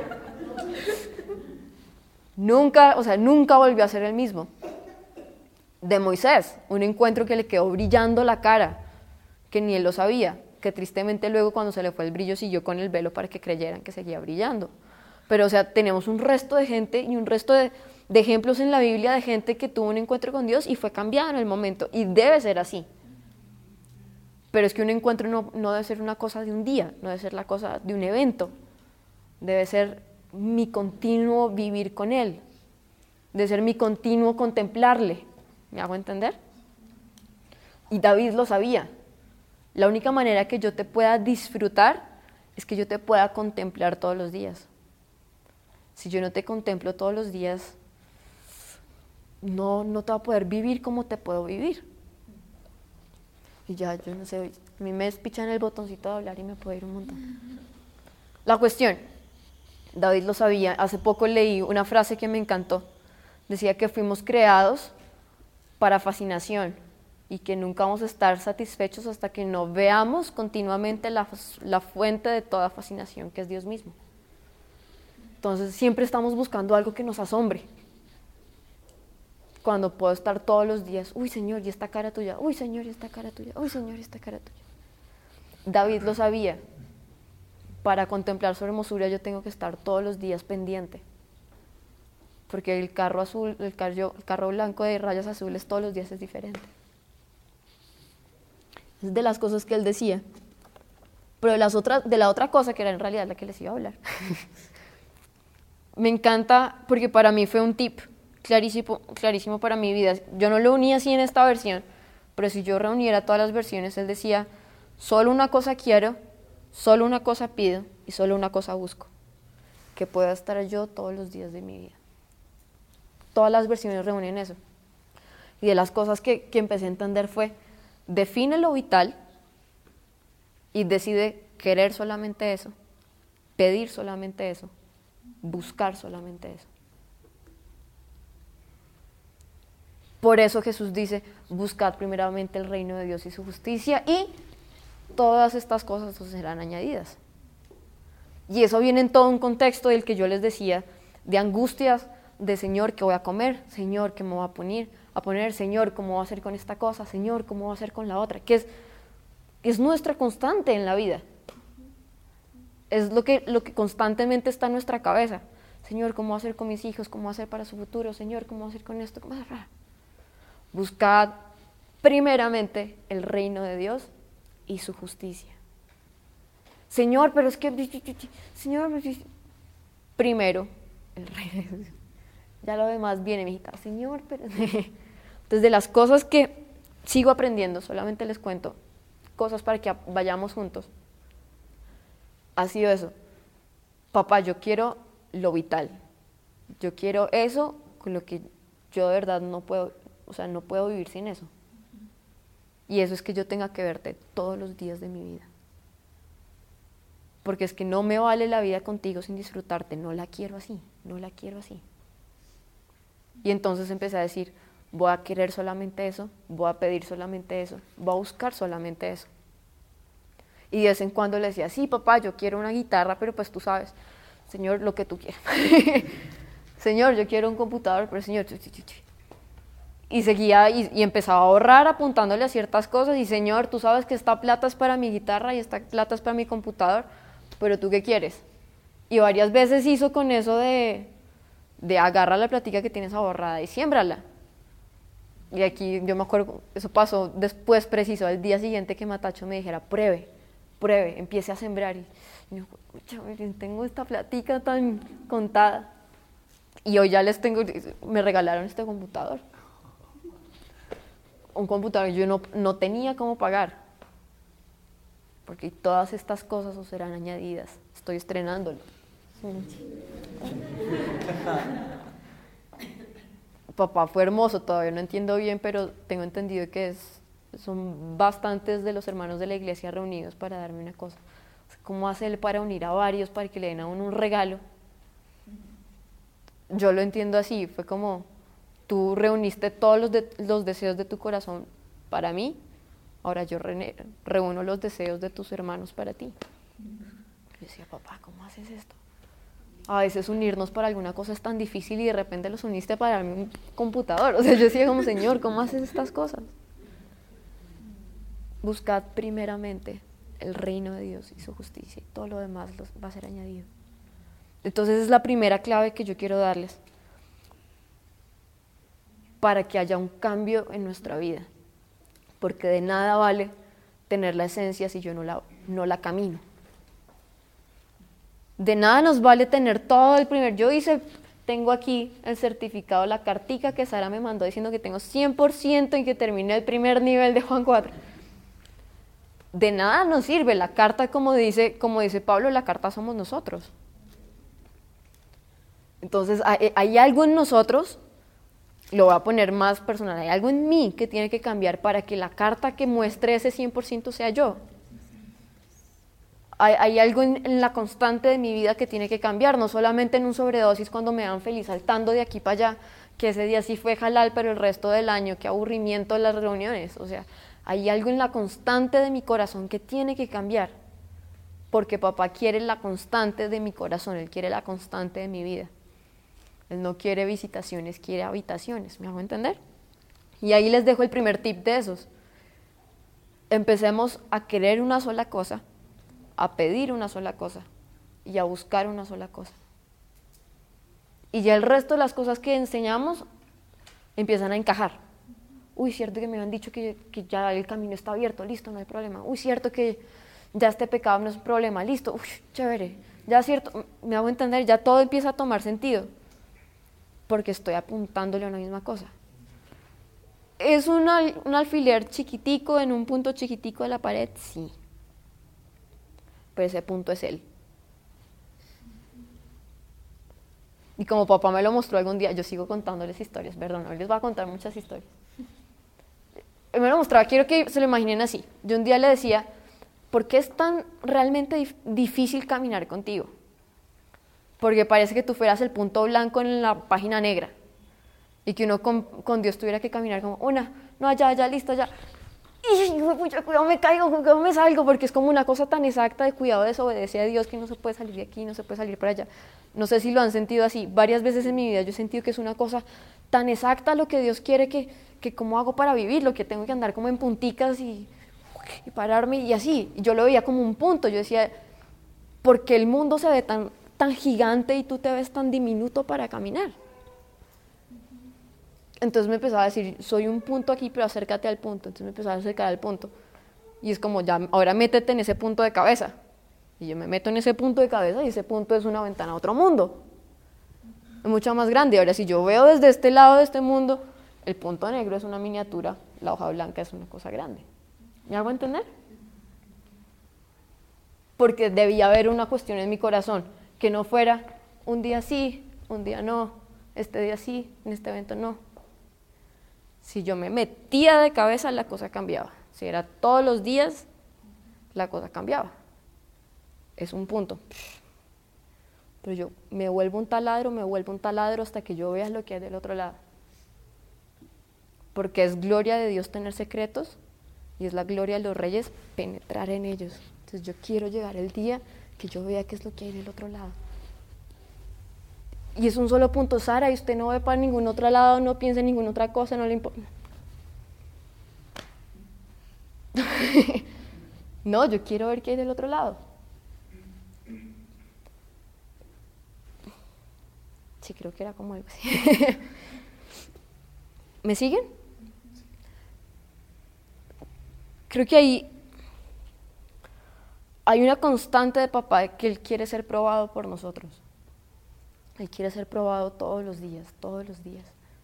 Nunca, o sea, nunca volvió a ser el mismo. De Moisés, un encuentro que le quedó brillando la cara, que ni él lo sabía, que tristemente luego cuando se le fue el brillo siguió con el velo para que creyeran que seguía brillando. Pero, o sea, tenemos un resto de gente y un resto de, de ejemplos en la Biblia de gente que tuvo un encuentro con Dios y fue cambiada en el momento, y debe ser así. Pero es que un encuentro no, no debe ser una cosa de un día, no debe ser la cosa de un evento, debe ser mi continuo vivir con Él, debe ser mi continuo contemplarle. ¿Me hago entender? Y David lo sabía. La única manera que yo te pueda disfrutar es que yo te pueda contemplar todos los días. Si yo no te contemplo todos los días, no, no te va a poder vivir como te puedo vivir. Y ya, yo no sé, a mí me despichan el botoncito de hablar y me puedo ir un montón. La cuestión, David lo sabía. Hace poco leí una frase que me encantó. Decía que fuimos creados para fascinación y que nunca vamos a estar satisfechos hasta que no veamos continuamente la, la fuente de toda fascinación, que es Dios mismo. Entonces siempre estamos buscando algo que nos asombre. Cuando puedo estar todos los días, uy Señor, y esta cara tuya, uy Señor, y esta cara tuya, uy Señor, y esta cara tuya. David lo sabía. Para contemplar su hermosura yo tengo que estar todos los días pendiente. Porque el carro azul, el carro, el carro blanco de rayas azules todos los días es diferente. Es de las cosas que él decía. Pero de, las otras, de la otra cosa, que era en realidad la que les iba a hablar. Me encanta porque para mí fue un tip clarísimo, clarísimo para mi vida. Yo no lo uní así en esta versión, pero si yo reuniera todas las versiones, él decía, solo una cosa quiero, solo una cosa pido y solo una cosa busco. Que pueda estar yo todos los días de mi vida. Todas las versiones reúnen eso. Y de las cosas que, que empecé a entender fue, define lo vital y decide querer solamente eso, pedir solamente eso, buscar solamente eso. Por eso Jesús dice, buscad primeramente el reino de Dios y su justicia y todas estas cosas os serán añadidas. Y eso viene en todo un contexto del que yo les decía, de angustias, de Señor, ¿qué voy a comer? Señor, ¿qué me voy a poner? A poner, Señor, ¿cómo voy a hacer con esta cosa? Señor, ¿cómo voy a hacer con la otra? Que es, es nuestra constante en la vida. Es lo que, lo que constantemente está en nuestra cabeza. Señor, ¿cómo voy a hacer con mis hijos? ¿Cómo voy a hacer para su futuro? Señor, ¿cómo voy a hacer con esto? ¿Cómo voy a hacer? Buscad primeramente el reino de Dios y su justicia. Señor, pero es que... Señor, primero el reino de Dios. Ya lo demás viene, mijita. Señor, pero... Entonces, de las cosas que sigo aprendiendo, solamente les cuento cosas para que vayamos juntos. Ha sido eso. Papá, yo quiero lo vital. Yo quiero eso con lo que yo de verdad no puedo, o sea, no puedo vivir sin eso. Y eso es que yo tenga que verte todos los días de mi vida. Porque es que no me vale la vida contigo sin disfrutarte. No la quiero así, no la quiero así. Y entonces empecé a decir, voy a querer solamente eso, voy a pedir solamente eso, voy a buscar solamente eso. Y de vez en cuando le decía, sí, papá, yo quiero una guitarra, pero pues tú sabes, Señor, lo que tú quieras. Señor, yo quiero un computador, pero Señor... Y seguía y, y empezaba a ahorrar apuntándole a ciertas cosas, y Señor, tú sabes que esta plata es para mi guitarra y esta plata es para mi computador, pero ¿tú qué quieres? Y varias veces hizo con eso de... de agarra la platica que tienes ahorrada y siémbrala. Y aquí yo me acuerdo, eso pasó después preciso, al día siguiente que Matacho me dijera, pruebe, pruebe, empiece a sembrar. Y yo, tengo esta platica tan contada. Y hoy ya les tengo, me regalaron este computador. Un computador que yo no, no tenía cómo pagar. Porque todas estas cosas os serán añadidas. Estoy estrenándolo. Papá fue hermoso, todavía no entiendo bien, pero tengo entendido que es, son bastantes de los hermanos de la iglesia reunidos para darme una cosa. ¿Cómo hace él para unir a varios, para que le den a uno un regalo? Yo lo entiendo así, fue como tú reuniste todos los, de, los deseos de tu corazón para mí, ahora yo re- reúno los deseos de tus hermanos para ti. Yo decía, papá, ¿cómo haces esto? A veces unirnos para alguna cosa es tan difícil y de repente los uniste para un computador. O sea, yo decía como, Señor, ¿cómo haces estas cosas? Buscad primeramente el reino de Dios y su justicia y todo lo demás los va a ser añadido. Entonces es la primera clave que yo quiero darles para que haya un cambio en nuestra vida, porque de nada vale tener la esencia si yo no la, no la camino. De nada nos vale tener todo el primer, yo hice, tengo aquí el certificado, la cartica que Sara me mandó diciendo que tengo cien por ciento y que terminé el primer nivel de Juan cuatro. De nada nos sirve, la carta, como dice, como dice Pablo, la carta somos nosotros. Entonces hay, hay algo en nosotros, lo voy a poner más personal, hay algo en mí que tiene que cambiar para que la carta que muestre ese cien por ciento sea yo. Hay, hay algo en, en la constante de mi vida que tiene que cambiar, no solamente en un sobredosis cuando me dan feliz saltando de aquí para allá, que ese día sí fue halal, pero el resto del año, qué aburrimiento las reuniones. O sea, hay algo en la constante de mi corazón que tiene que cambiar, porque papá quiere la constante de mi corazón, él quiere la constante de mi vida. Él no quiere visitaciones, quiere habitaciones, ¿me hago entender? Y ahí les dejo el primer tip de esos. Empecemos a querer una sola cosa, a pedir una sola cosa y a buscar una sola cosa. Y ya el resto de las cosas que enseñamos empiezan a encajar. Uy, cierto que me han dicho que, que ya el camino está abierto, listo, no hay problema. Uy, cierto que ya este pecado no es un problema, listo, uy, chévere. Ya cierto, me hago entender, ya todo empieza a tomar sentido, porque estoy apuntándole a una misma cosa. ¿Es un, al, un alfiler chiquitico en un punto chiquitico de la pared? Sí. Pero ese punto es él. Y como papá me lo mostró algún día, yo sigo contándoles historias, perdón, hoy les voy a contar muchas historias. Él me lo mostraba, quiero que se lo imaginen así. Yo un día le decía, ¿por qué es tan realmente dif- difícil caminar contigo? Porque parece que tú fueras el punto blanco en la página negra y que uno con, con Dios tuviera que caminar como, una, no, allá, allá, listo, allá. Y pucha, cuidado, me caigo, cuidado, me salgo, porque es como una cosa tan exacta de cuidado, desobedece a Dios que no se puede salir de aquí, no se puede salir para allá. No sé si lo han sentido así, varias veces en mi vida yo he sentido que es una cosa tan exacta lo que Dios quiere que, que cómo hago para vivir, lo que tengo que andar como en punticas y, y pararme y así. Yo lo veía como un punto, yo decía, ¿por qué el mundo se ve tan, tan gigante y tú te ves tan diminuto para caminar? Entonces me empezaba a decir, soy un punto aquí, pero acércate al punto. Entonces me empezaba a acercar al punto. Y es como, ya, ahora métete en ese punto de cabeza. Y yo me meto en ese punto de cabeza y ese punto es una ventana a otro mundo. Es mucho más grande. Ahora, si yo veo desde este lado de este mundo, el punto negro es una miniatura, la hoja blanca es una cosa grande. ¿Me hago entender? Porque debía haber una cuestión en mi corazón, que no fuera un día sí, un día no, este día sí, en este evento no. Si yo me metía de cabeza, la cosa cambiaba. Si era todos los días, la cosa cambiaba. Es un punto. Pero yo me vuelvo un taladro, me vuelvo un taladro hasta que yo vea lo que hay del otro lado. Porque es gloria de Dios tener secretos y es la gloria de los reyes penetrar en ellos. Entonces yo quiero llegar el día que yo vea qué es lo que hay del otro lado. Y es un solo punto, Sara, y usted no ve para ningún otro lado, no piensa en ninguna otra cosa, no le importa. No, yo quiero ver qué hay del otro lado. Sí, creo que era como algo así. ¿Me siguen? Creo que ahí hay una constante de papá que él quiere ser probado por nosotros. Él quiere ser probado todos los días, todos los días.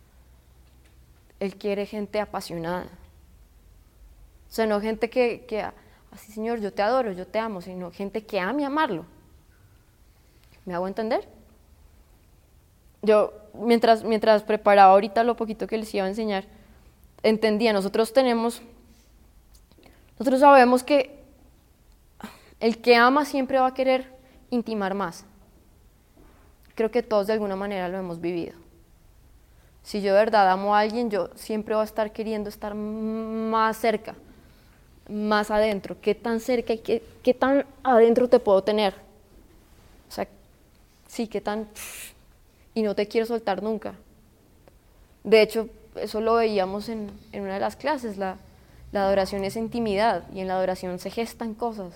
Él quiere gente apasionada. O sea, no gente que, que así, Señor, yo te adoro, yo te amo, sino gente que ame amarlo. ¿Me hago entender? Yo, mientras, mientras preparaba ahorita lo poquito que les iba a enseñar, entendía, nosotros tenemos, nosotros sabemos que el que ama siempre va a querer intimar más. Creo que todos de alguna manera lo hemos vivido. Si yo de verdad amo a alguien, yo siempre voy a estar queriendo estar más cerca, más adentro. ¿Qué tan cerca y qué, qué tan adentro te puedo tener? O sea, sí, qué tan... Y no te quiero soltar nunca. De hecho, eso lo veíamos en, en una de las clases, la, la adoración es intimidad y en la adoración se gestan cosas.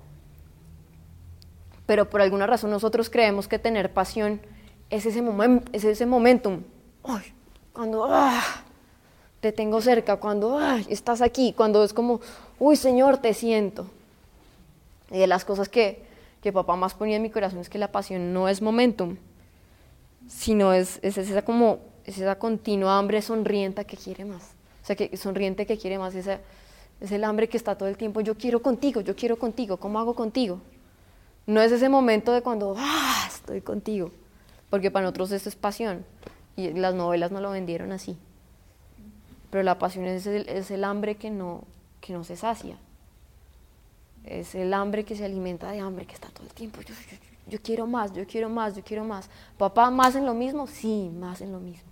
Pero por alguna razón nosotros creemos que tener pasión es ese, momen, es ese momentum. Ay, cuando ah, te tengo cerca, cuando ah, estás aquí, cuando es como, uy Señor, te siento. Y de las cosas que, que papá más ponía en mi corazón es que la pasión no es momentum, sino es, es, esa como, es esa continua hambre sonrienta que quiere más. O sea, que sonriente que quiere más, esa, es el hambre que está todo el tiempo, yo quiero contigo, yo quiero contigo, ¿cómo hago contigo? No es ese momento de cuando, ah, estoy contigo, porque para nosotros esto es pasión, y las novelas no lo vendieron así. Pero la pasión es el, es el hambre que no, que no se sacia, es el hambre que se alimenta de hambre, que está todo el tiempo, yo, yo, yo quiero más, yo quiero más, yo quiero más. ¿Papá, más en lo mismo? Sí, más en lo mismo.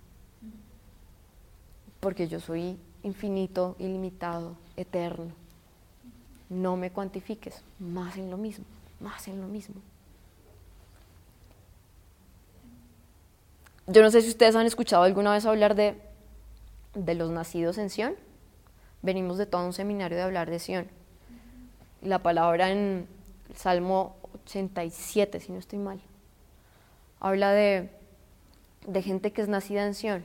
Porque yo soy infinito, ilimitado, eterno. No me cuantifiques, más en lo mismo, más en lo mismo. Yo no sé si ustedes han escuchado alguna vez hablar de, de los nacidos en Sión. Venimos de todo un seminario de hablar de Sión. La palabra en Salmo ochenta y siete, si no estoy mal, habla de, de gente que es nacida en Sión.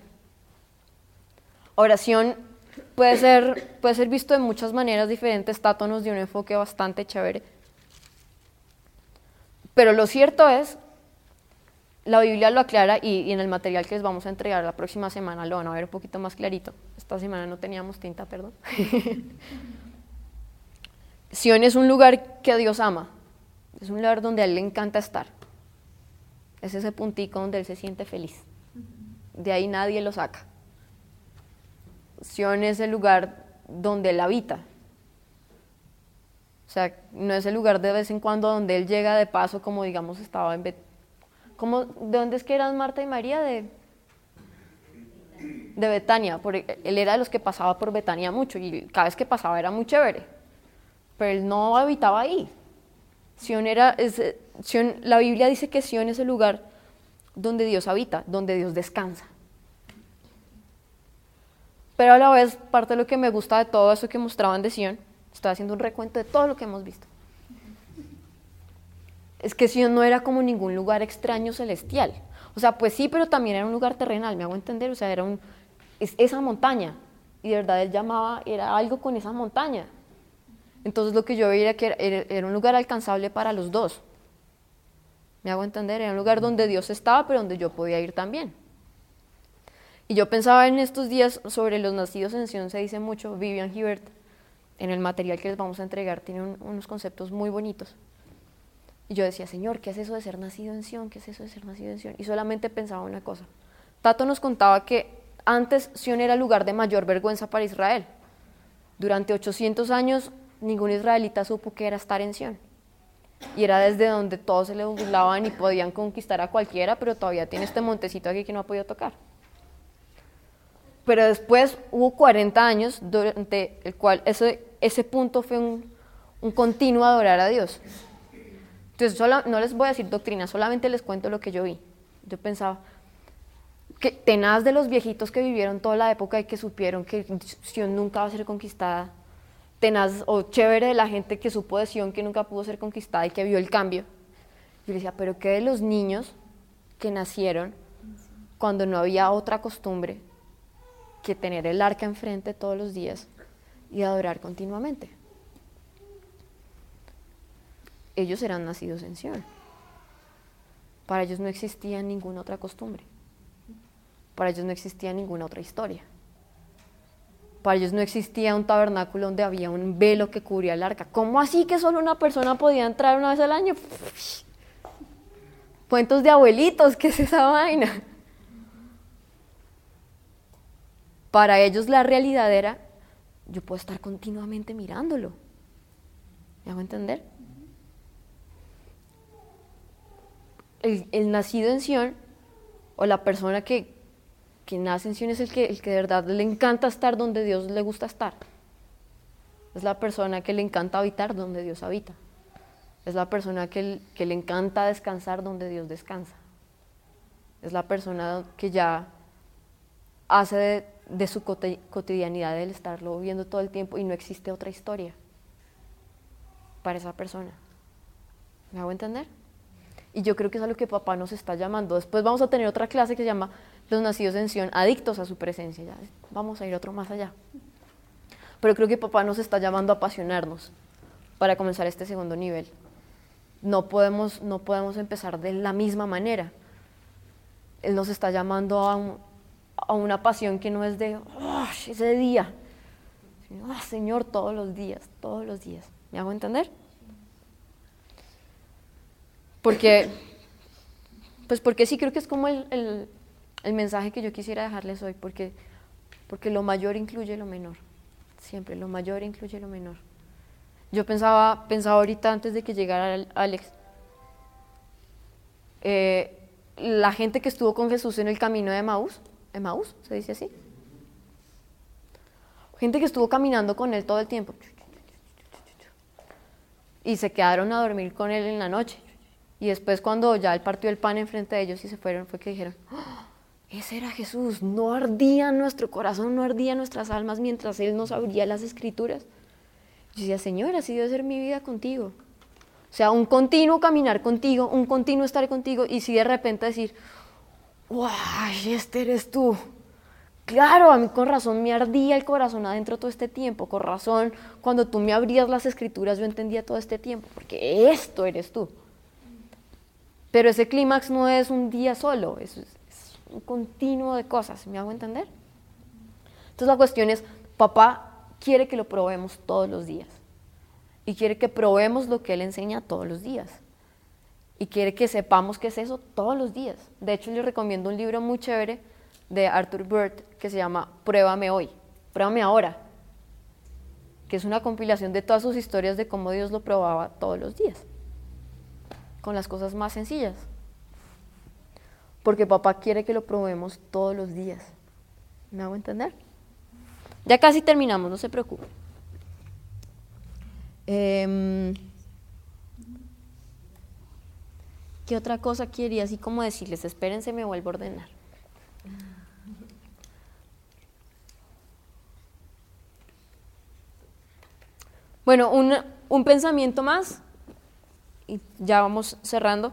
Oración puede ser, puede ser visto de muchas maneras diferentes. Tato nos dio un enfoque bastante chévere. Pero lo cierto es, la Biblia lo aclara y, y en el material que les vamos a entregar la próxima semana lo van a ver un poquito más clarito. Esta semana no teníamos tinta, perdón. Sión es un lugar que Dios ama. Es un lugar donde a Él le encanta estar. Es ese puntico donde Él se siente feliz. De ahí nadie lo saca. Sión es el lugar donde Él habita. O sea, no es el lugar de vez en cuando donde Él llega de paso, como digamos estaba en Bet... ¿Cómo, ¿De dónde es que eran Marta y María? De, de Betania. Por, él era de los que pasaba por Betania mucho y cada vez que pasaba era muy chévere. Pero Él no habitaba ahí. Sión era, es, Sión, la Biblia dice que Sión es el lugar donde Dios habita, donde Dios descansa. Pero a la vez, parte de lo que me gusta de todo eso que mostraban de Sión, estoy haciendo un recuento de todo lo que hemos visto, es que Sión no era como ningún lugar extraño celestial. O sea, pues sí, pero también era un lugar terrenal, me hago entender, o sea, era un, es, esa montaña, y de verdad Él llamaba, era algo con esa montaña. Entonces lo que yo veía era que era, era un lugar alcanzable para los dos. Me hago entender, era un lugar donde Dios estaba, pero donde yo podía ir también. Y yo pensaba en estos días sobre los nacidos en Sión, se dice mucho. Vivian Hibbert, en el material que les vamos a entregar, tiene un, unos conceptos muy bonitos. Y yo decía, Señor, ¿qué es eso de ser nacido en Sión? ¿Qué es eso de ser nacido en Sión? Y solamente pensaba una cosa. Tato nos contaba que antes Sión era el lugar de mayor vergüenza para Israel. Durante ochocientos años, ningún israelita supo qué era estar en Sión. Y era desde donde todos se le burlaban y podían conquistar a cualquiera, pero todavía tiene este montecito aquí que no ha podido tocar. Pero después hubo cuarenta años durante el cual ese, ese punto fue un, un continuo adorar a Dios. Entonces solo, no les voy a decir doctrina, solamente les cuento lo que yo vi. Yo pensaba que tenaz de los viejitos que vivieron toda la época y que supieron que Sión nunca va a ser conquistada, tenaz o chévere de la gente que supo de Sión que nunca pudo ser conquistada y que vio el cambio. Yo decía, pero ¿qué de los niños que nacieron cuando no había otra costumbre que tener el arca enfrente todos los días y adorar continuamente? Ellos eran nacidos en Sión. Para ellos no existía ninguna otra costumbre. Para ellos no existía ninguna otra historia. Para ellos no existía un tabernáculo donde había un velo que cubría el arca. ¿Cómo así que solo una persona podía entrar una vez al año? Cuentos de abuelitos, ¿qué es esa vaina? Para ellos la realidad era, yo puedo estar continuamente mirándolo. ¿Me hago entender? El, el nacido en Sión, o la persona que, que nace en Sion es el que, el que de verdad le encanta estar donde Dios le gusta estar. Es la persona que le encanta habitar donde Dios habita. Es la persona que, que le encanta descansar donde Dios descansa. Es la persona que ya hace de, de su cotidianidad el estarlo viendo todo el tiempo y no existe otra historia para esa persona. ¿Me hago entender? Y yo creo que es a lo que papá nos está llamando. Después vamos a tener otra clase que se llama Los nacidos en Sion, adictos a su presencia. Ya vamos a ir otro más allá. Pero creo que papá nos está llamando a apasionarnos para comenzar este segundo nivel. No podemos, no podemos empezar de la misma manera. Él nos está llamando a, un, a una pasión que no es de oh, ese día, sino oh, Señor, todos los días, todos los días. ¿Me hago entender? Porque, pues porque sí creo que es como el, el, el mensaje que yo quisiera dejarles hoy, porque, porque lo mayor incluye lo menor, siempre, lo mayor incluye lo menor. Yo pensaba, pensaba ahorita antes de que llegara Alex, eh, la gente que estuvo con Jesús en el camino de Emaús, Emaús, ¿se dice así? Gente que estuvo caminando con él todo el tiempo y se quedaron a dormir con él en la noche. Y después cuando ya él partió el pan enfrente de ellos y se fueron, fue que dijeron, ¡oh, ese era Jesús! No ardía nuestro corazón, no ardía nuestras almas mientras Él nos abría las Escrituras. Yo decía, Señor, así debe ser mi vida contigo. O sea, un continuo caminar contigo, un continuo estar contigo, y si de repente decir, ¡guay, este eres tú! Claro, a mí con razón me ardía el corazón adentro todo este tiempo, con razón cuando tú me abrías las Escrituras yo entendía todo este tiempo, porque esto eres tú. Pero ese clímax no es un día solo, es, es un continuo de cosas, ¿me hago entender? Entonces la cuestión es, papá quiere que lo probemos todos los días y quiere que probemos lo que Él enseña todos los días y quiere que sepamos qué es eso todos los días. De hecho, les recomiendo un libro muy chévere de Arthur Burt que se llama Pruébame hoy, Pruébame ahora, que es una compilación de todas sus historias de cómo Dios lo probaba todos los días, con las cosas más sencillas. Porque papá quiere que lo probemos todos los días. ¿Me hago entender? Ya casi terminamos, no se preocupen. Eh, ¿Qué otra cosa quería así como decirles? Espérense, me vuelvo a ordenar. Bueno, un, un pensamiento más y ya vamos cerrando.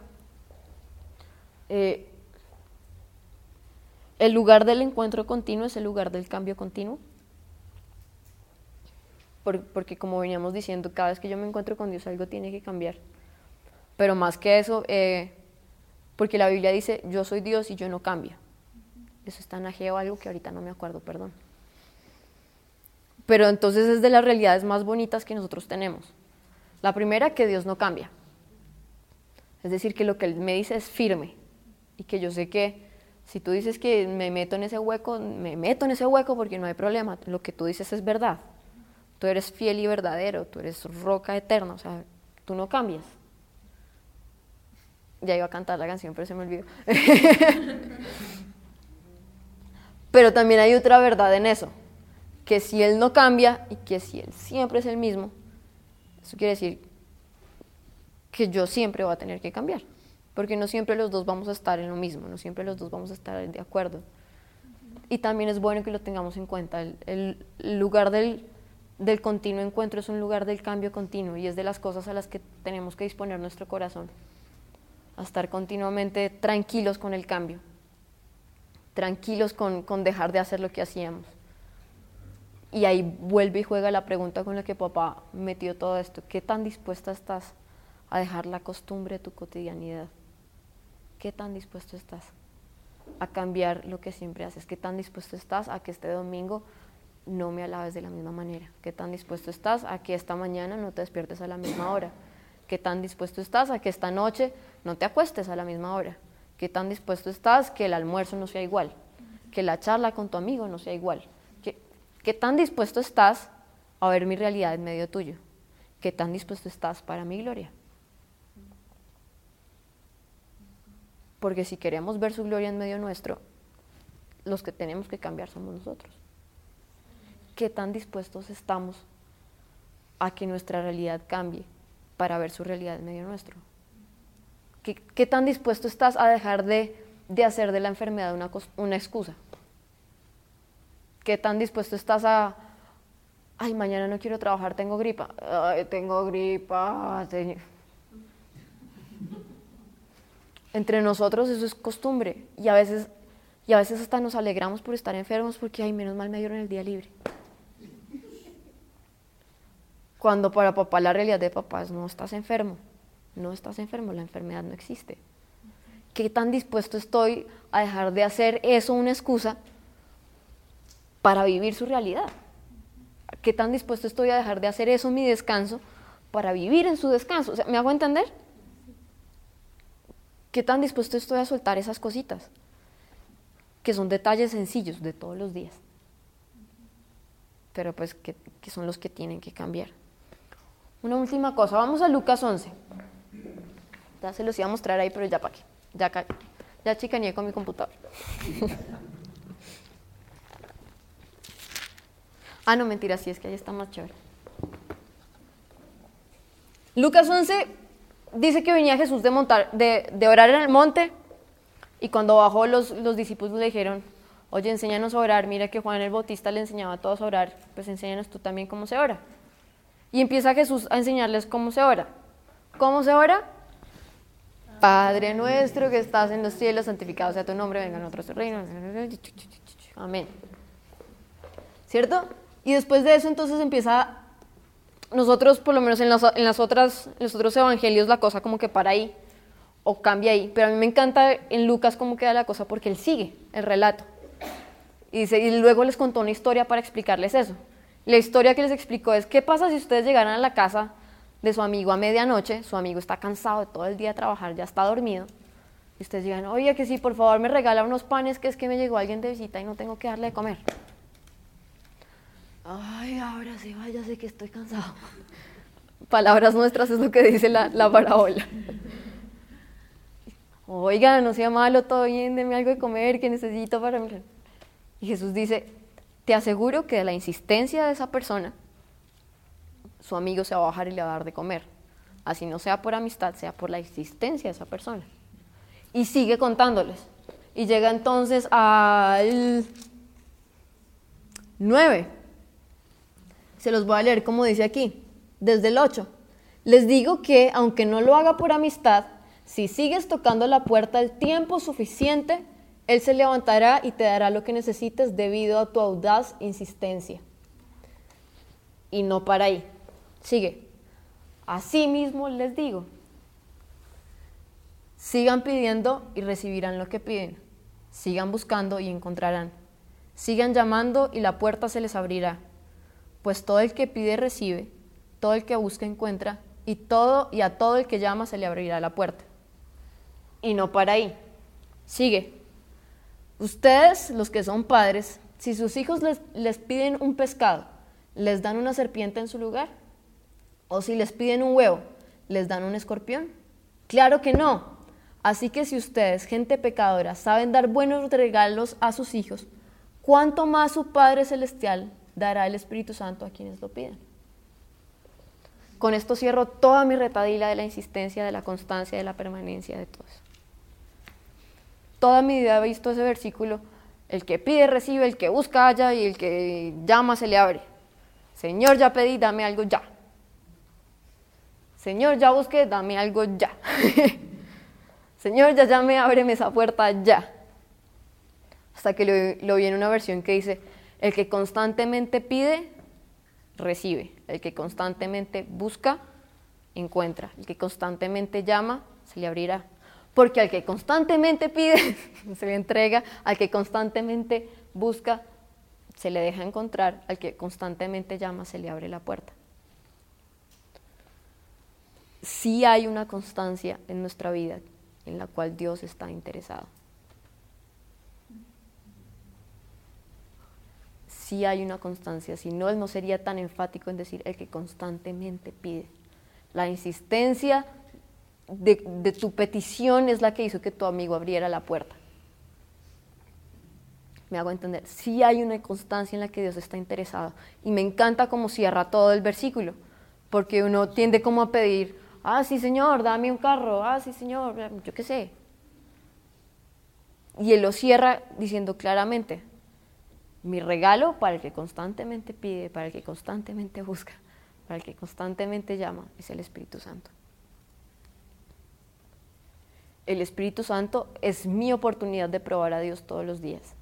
Eh, el lugar del encuentro continuo es el lugar del cambio continuo. Por, porque como veníamos diciendo, cada vez que yo me encuentro con Dios algo tiene que cambiar. Pero más que eso, eh, porque la Biblia dice, yo soy Dios y yo no cambio. Eso está en Ageo, algo que ahorita no me acuerdo, perdón. Pero entonces es de las realidades más bonitas que nosotros tenemos. La primera, que Dios no cambia. Es decir, que lo que Él me dice es firme. Y que yo sé que si tú dices que me meto en ese hueco, me meto en ese hueco porque no hay problema. Lo que tú dices es verdad. Tú eres fiel y verdadero, tú eres roca eterna, o sea, tú no cambias. Ya iba a cantar la canción, pero se me olvidó. Pero también hay otra verdad en eso, que si Él no cambia y que si Él siempre es el mismo, eso quiere decir que yo siempre voy a tener que cambiar, porque no siempre los dos vamos a estar en lo mismo, no siempre los dos vamos a estar de acuerdo. Y también es bueno que lo tengamos en cuenta, el, el lugar del, del continuo encuentro es un lugar del cambio continuo y es de las cosas a las que tenemos que disponer nuestro corazón, a estar continuamente tranquilos con el cambio, tranquilos con, con dejar de hacer lo que hacíamos. Y ahí vuelve y juega la pregunta con la que papá metió todo esto. ¿Qué tan dispuesta estás a dejar la costumbre de tu cotidianidad? ¿Qué tan dispuesto estás a cambiar lo que siempre haces? ¿Qué tan dispuesto estás a que este domingo no me alabes de la misma manera? ¿Qué tan dispuesto estás a que esta mañana no te despiertes a la misma hora? ¿Qué tan dispuesto estás a que esta noche no te acuestes a la misma hora? ¿Qué tan dispuesto estás que el almuerzo no sea igual? Que la charla con tu amigo no sea igual. ¿Qué, qué tan dispuesto estás a ver mi realidad en medio tuyo? ¿Qué tan dispuesto estás para mi gloria? Porque si queremos ver su gloria en medio nuestro, los que tenemos que cambiar somos nosotros. ¿Qué tan dispuestos estamos a que nuestra realidad cambie para ver su realidad en medio nuestro? ¿Qué, qué tan dispuesto estás a dejar de, de hacer de la enfermedad una, una excusa? ¿Qué tan dispuesto estás a, ay, mañana no quiero trabajar, tengo gripa, ay, tengo gripa, señor. Entre nosotros eso es costumbre y a veces, y a veces hasta nos alegramos por estar enfermos porque, ay, menos mal me dieron el día libre. Cuando para papá la realidad de papá es no estás enfermo, no estás enfermo, la enfermedad no existe. ¿Qué tan dispuesto estoy a dejar de hacer eso una excusa para vivir su realidad? ¿Qué tan dispuesto estoy a dejar de hacer eso mi descanso para vivir en su descanso? O sea, ¿me hago entender? ¿Qué tan dispuesto estoy a soltar esas cositas? Que son detalles sencillos de todos los días, pero pues que, que son los que tienen que cambiar. Una última cosa, vamos a Lucas once. Ya se los iba a mostrar ahí, pero ya para qué, ya, ya chicaneé con mi computador. Ah, no, mentira, sí, es que ahí está más chévere. Lucas once dice que venía Jesús de, montar, de, de orar en el monte, y cuando bajó los, los discípulos le dijeron, oye, enséñanos a orar, mira que Juan el Bautista le enseñaba a todos a orar, pues enséñanos tú también cómo se ora. Y empieza Jesús a enseñarles cómo se ora. ¿Cómo se ora? Padre nuestro que estás en los cielos, santificado sea tu nombre, venga a nosotros tu reino. Amén. ¿Cierto? Y después de eso entonces empieza, nosotros por lo menos en las, en las otras, en los otros evangelios la cosa como que para ahí, o cambia ahí, pero a mí me encanta en Lucas cómo queda la cosa porque él sigue el relato. Y, dice, y luego les contó una historia para explicarles eso. La historia que les explicó es, ¿qué pasa si ustedes llegaran a la casa de su amigo a medianoche? Su amigo está cansado de todo el día de trabajar, ya está dormido. Y ustedes llegan, oye, que sí, por favor me regala unos panes, que es que me llegó alguien de visita y no tengo que darle de comer. Ay, ahora sí, vaya, sé que estoy cansado. Palabras nuestras es lo que dice la, la parábola. Oiga, no sea malo, todo bien, deme algo de comer que necesito para mí. Y Jesús dice, te aseguro que de la insistencia de esa persona, su amigo se va a bajar y le va a dar de comer. Así no sea por amistad, sea por la insistencia de esa persona. Y sigue contándoles. Y llega entonces al nueve. Se los voy a leer como dice aquí, desde el ocho. Les digo que, aunque no lo haga por amistad, si sigues tocando la puerta el tiempo suficiente, Él se levantará y te dará lo que necesites debido a tu audaz insistencia. Y no para ahí. Sigue. Asimismo les digo, sigan pidiendo y recibirán lo que piden. Sigan buscando y encontrarán. Sigan llamando y la puerta se les abrirá. Pues todo el que pide recibe, todo el que busca encuentra, y todo y a todo el que llama se le abrirá la puerta. Y no para ahí. Sigue. Ustedes, los que son padres, si sus hijos les, les piden un pescado, ¿les dan una serpiente en su lugar? ¿O si les piden un huevo, les dan un escorpión? Claro que no. Así que si ustedes, gente pecadora, saben dar buenos regalos a sus hijos, ¿cuánto más su Padre Celestial dará el Espíritu Santo a quienes lo piden? Con esto cierro toda mi retahíla de la insistencia, de la constancia, de la permanencia, de todo eso. Toda mi vida he visto ese versículo, el que pide recibe, el que busca halla y el que llama se le abre. Señor, ya pedí, dame algo ya. Señor, ya busqué, dame algo ya. Señor, ya llamé, ábreme esa puerta ya. Hasta que lo, lo vi en una versión que dice, el que constantemente pide, recibe. El que constantemente busca, encuentra. El que constantemente llama, se le abrirá. Porque al que constantemente pide, se le entrega. Al que constantemente busca, se le deja encontrar. Al que constantemente llama, se le abre la puerta. Sí hay una constancia en nuestra vida en la cual Dios está interesado. Sí hay una constancia, si no, Él no sería tan enfático en decir el que constantemente pide. La insistencia de, de tu petición es la que hizo que tu amigo abriera la puerta. Me hago entender. Sí hay una constancia en la que Dios está interesado. Y me encanta cómo cierra todo el versículo, porque uno tiende como a pedir, ah, sí, Señor, dame un carro, ah, sí, Señor, yo qué sé. Y Él lo cierra diciendo claramente, mi regalo para el que constantemente pide, para el que constantemente busca, para el que constantemente llama, es el Espíritu Santo. El Espíritu Santo es mi oportunidad de probar a Dios todos los días.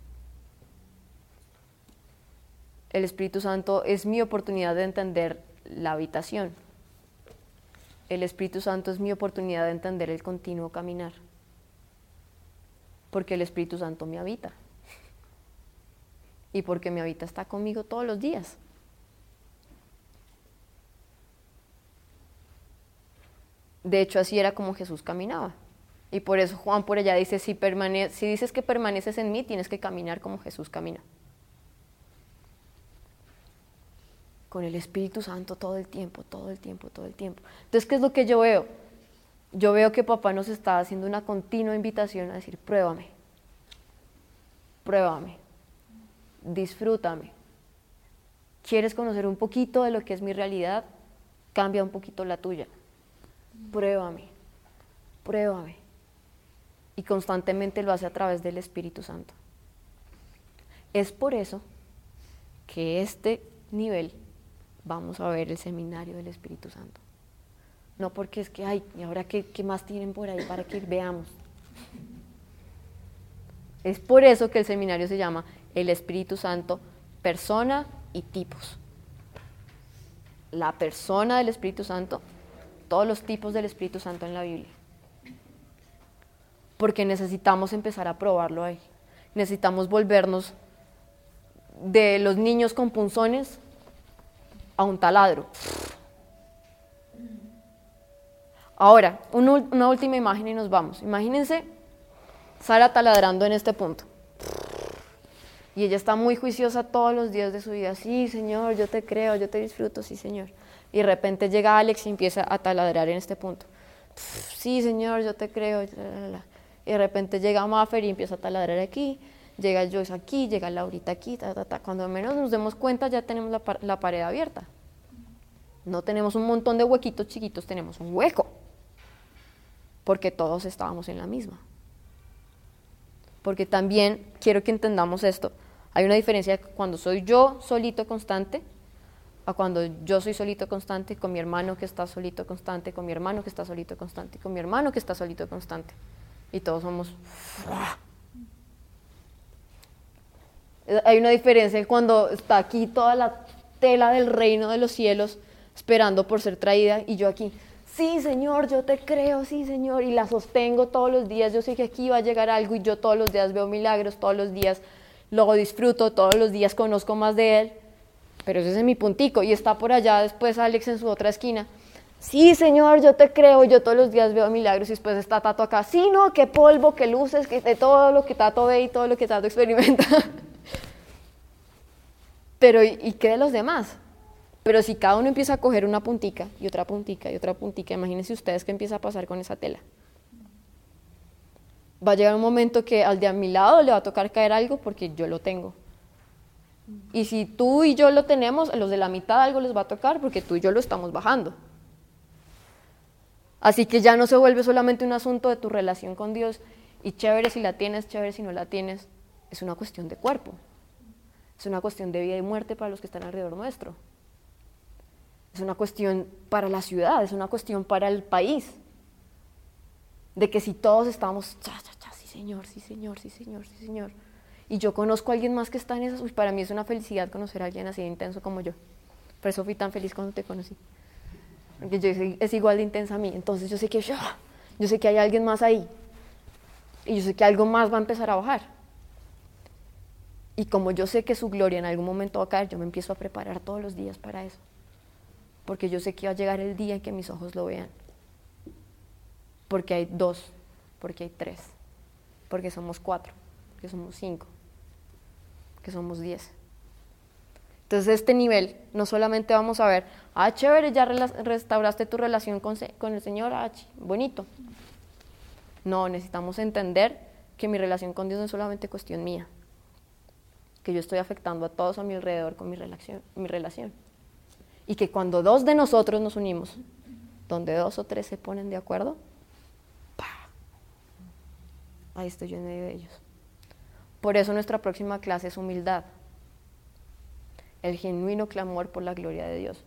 El Espíritu Santo es mi oportunidad de entender la habitación. El Espíritu Santo es mi oportunidad de entender el continuo caminar. Porque el Espíritu Santo me habita. Y porque me habita está conmigo todos los días. De hecho, así era como Jesús caminaba. Y por eso Juan por allá dice, si, permane- si dices que permaneces en mí, tienes que caminar como Jesús camina. Con el Espíritu Santo todo el tiempo, todo el tiempo, todo el tiempo. Entonces, ¿qué es lo que yo veo? Yo veo que papá nos está haciendo una continua invitación a decir, pruébame, pruébame, disfrútame. ¿Quieres conocer un poquito de lo que es mi realidad? Cambia un poquito la tuya. Pruébame, pruébame. Y constantemente lo hace a través del Espíritu Santo. Es por eso que este nivel vamos a ver el seminario del Espíritu Santo. No porque es que, ay, ¿y ahora qué, qué más tienen por ahí para que veamos? Es por eso que el seminario se llama el Espíritu Santo, persona y tipos. La persona del Espíritu Santo, todos los tipos del Espíritu Santo en la Biblia. Porque necesitamos empezar a probarlo ahí. Necesitamos volvernos de los niños con punzones a un taladro. Ahora, un, una última imagen y nos vamos. Imagínense Sara taladrando en este punto. Y ella está muy juiciosa todos los días de su vida. Sí, Señor, yo te creo, yo te disfruto, sí, Señor. Y de repente llega Alex y empieza a taladrar en este punto. Sí, Señor, yo te creo. Y de repente llega Maffer y empieza a taladrar aquí. Llega Joyce aquí, llega Laurita aquí. Ta, ta, ta. Cuando menos nos demos cuenta ya tenemos la, la pared abierta. No tenemos un montón de huequitos chiquitos, tenemos un hueco. Porque todos estábamos en la misma. Porque también quiero que entendamos esto. Hay una diferencia cuando soy yo solito constante a cuando yo soy solito constante con mi hermano que está solito constante, con mi hermano que está solito constante, con mi hermano que está solito constante. Y todos somos... Hay una diferencia cuando está aquí toda la tela del reino de los cielos esperando por ser traída y yo aquí... Sí, Señor, yo te creo, sí, Señor, y la sostengo todos los días. Yo sé que aquí va a llegar algo y yo todos los días veo milagros, todos los días lo disfruto, todos los días conozco más de Él, pero ese es mi puntico. Y está por allá después Alex en su otra esquina. Sí, Señor, yo te creo, yo todos los días veo milagros y después está Tato acá. Sí, no, qué polvo, qué luces, que de todo lo que Tato ve y todo lo que Tato experimenta. Pero, ¿y, y qué de los demás? Pero si cada uno empieza a coger una puntica y otra puntica y otra puntica, imagínense ustedes qué empieza a pasar con esa tela. Va a llegar un momento que al de a mi lado le va a tocar caer algo porque yo lo tengo. Y si tú y yo lo tenemos, a los de la mitad algo les va a tocar porque tú y yo lo estamos bajando. Así que ya no se vuelve solamente un asunto de tu relación con Dios y chévere si la tienes, chévere si no la tienes. Es una cuestión de cuerpo. Es una cuestión de vida y muerte para los que están alrededor nuestro. Es una cuestión para la ciudad, es una cuestión para el país. De que si todos estamos, cha, cha, cha, sí señor, sí señor, sí señor, sí señor. Y yo conozco a alguien más que está en esas, uy, para mí es una felicidad conocer a alguien así de intenso como yo. Por eso fui tan feliz cuando te conocí. Porque yo es igual de intensa a mí, entonces yo sé que yo, yo sé que hay alguien más ahí. Y yo sé que algo más va a empezar a bajar. Y como yo sé que su gloria en algún momento va a caer, yo me empiezo a preparar todos los días para eso. Porque yo sé que va a llegar el día en que mis ojos lo vean. Porque hay dos, porque hay tres, porque somos cuatro, porque somos cinco, que somos diez. Entonces este nivel, no solamente vamos a ver, ah, chévere, ya restauraste tu relación con, con el Señor, ah, bonito. No, necesitamos entender que mi relación con Dios no es solamente cuestión mía. que yo estoy afectando a todos a mi alrededor con mi relación, mi relación. Y que cuando dos de nosotros nos unimos, donde dos o tres se ponen de acuerdo, ¡pah! Ahí estoy yo en medio de ellos. Por eso nuestra próxima clase es humildad. El genuino clamor por la gloria de Dios.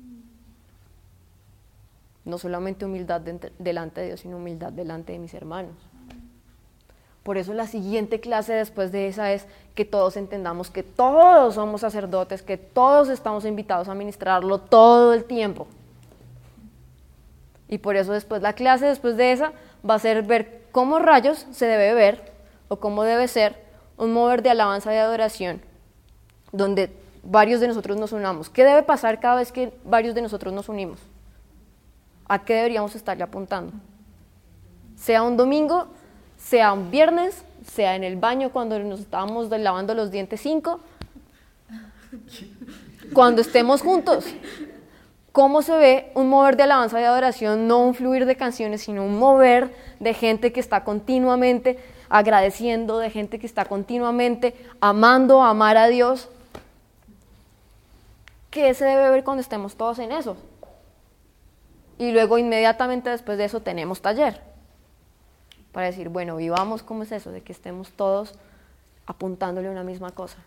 No solamente humildad de, delante de Dios, sino humildad delante de mis hermanos. Por eso la siguiente clase después de esa es que todos entendamos que todos somos sacerdotes, que todos estamos invitados a ministrarlo todo el tiempo. Y por eso después la clase después de esa va a ser ver cómo rayos se debe ver o cómo debe ser un mover de alabanza y adoración donde varios de nosotros nos unamos. ¿Qué debe pasar cada vez que varios de nosotros nos unimos? ¿A qué deberíamos estarle apuntando? Sea un domingo, sea un viernes, sea en el baño cuando nos estábamos lavando los dientes cinco, cuando estemos juntos. ¿Cómo se ve un mover de alabanza y adoración? No un fluir de canciones, sino un mover de gente que está continuamente agradeciendo, de gente que está continuamente amando, amar a Dios. ¿Qué se debe ver cuando estemos todos en eso? Y luego inmediatamente después de eso tenemos taller. Para decir, bueno, vivamos cómo es eso, de que estemos todos apuntándole a una misma cosa.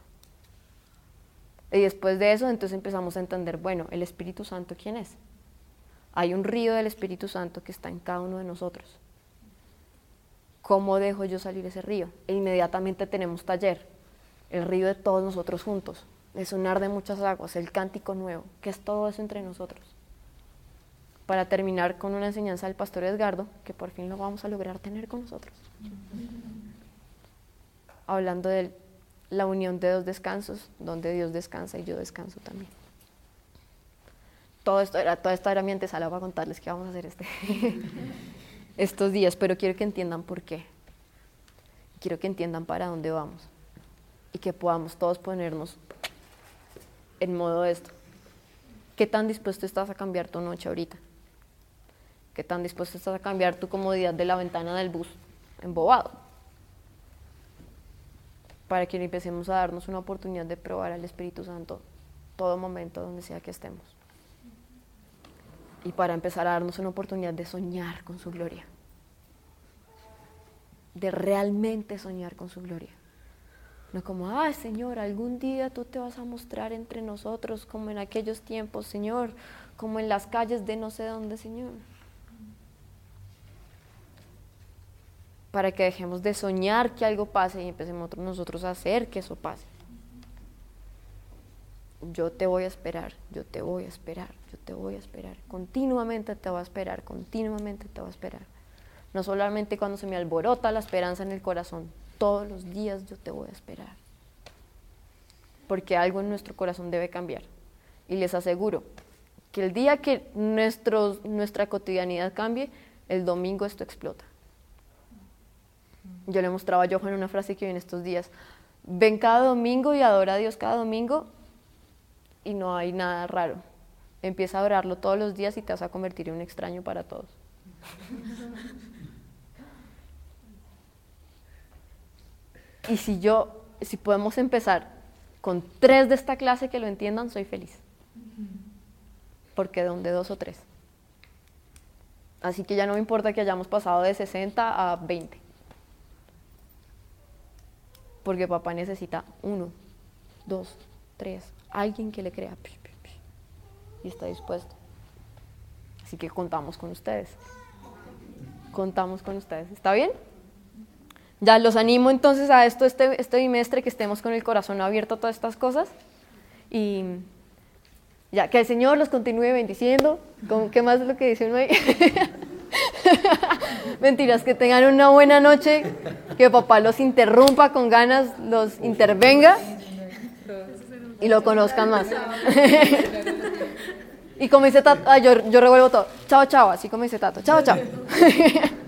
Y después de eso, entonces empezamos a entender, bueno, el Espíritu Santo, ¿quién es? Hay un río del Espíritu Santo que está en cada uno de nosotros. ¿Cómo dejo yo salir ese río? E inmediatamente tenemos taller, el río de todos nosotros juntos, el sonar de muchas aguas, el cántico nuevo, que es todo eso entre nosotros. Para terminar con una enseñanza del pastor Edgardo, que por fin lo vamos a lograr tener con nosotros. Hablando de la unión de dos descansos, donde Dios descansa y yo descanso también. Todo esto era, toda esta era mi antesala para contarles qué vamos a hacer este, estos días, pero quiero que entiendan por qué. Quiero que entiendan para dónde vamos y que podamos todos ponernos en modo de esto. ¿Qué tan dispuesto estás a cambiar tu noche ahorita? ¿Qué tan dispuesto estás a cambiar tu comodidad de la ventana del bus embobado? Para que empecemos a darnos una oportunidad de probar al Espíritu Santo todo momento, donde sea que estemos. Y para empezar a darnos una oportunidad de soñar con su gloria. De realmente soñar con su gloria. No como, ay Señor, algún día tú te vas a mostrar entre nosotros como en aquellos tiempos, Señor, como en las calles de no sé dónde, Señor. Para que dejemos de soñar que algo pase y empecemos nosotros a hacer que eso pase. Yo te voy a esperar, yo te voy a esperar, yo te voy a esperar. Continuamente te voy a esperar, continuamente te voy a esperar. No solamente cuando se me alborota la esperanza en el corazón, todos los días yo te voy a esperar. Porque algo en nuestro corazón debe cambiar. Y les aseguro que el día que nuestros, nuestra cotidianidad cambie, el domingo esto explota. Yo le mostraba a Johan una frase que vi en estos días. Ven cada domingo y adora a Dios cada domingo y no hay nada raro. Empieza a adorarlo todos los días y te vas a convertir en un extraño para todos. Y si yo, si podemos empezar con tres de esta clase que lo entiendan, soy feliz. Porque donde dos o tres. Así que ya no me importa que hayamos pasado de sesenta a veinte. Porque papá necesita uno, dos, tres, alguien que le crea y está dispuesto. Así que contamos con ustedes. Contamos con ustedes. ¿Está bien? Ya los animo entonces a esto este, este bimestre, que estemos con el corazón abierto a todas estas cosas. Y ya, que el Señor los continúe bendiciendo. ¿Qué más es lo que dice uno ahí? Mentiras, que tengan una buena noche, que papá los interrumpa con ganas, los intervenga y lo conozcan más. Y como dice Tato, ah, yo, yo revuelvo todo, chao, chao, así como dice Tato, chao, chao.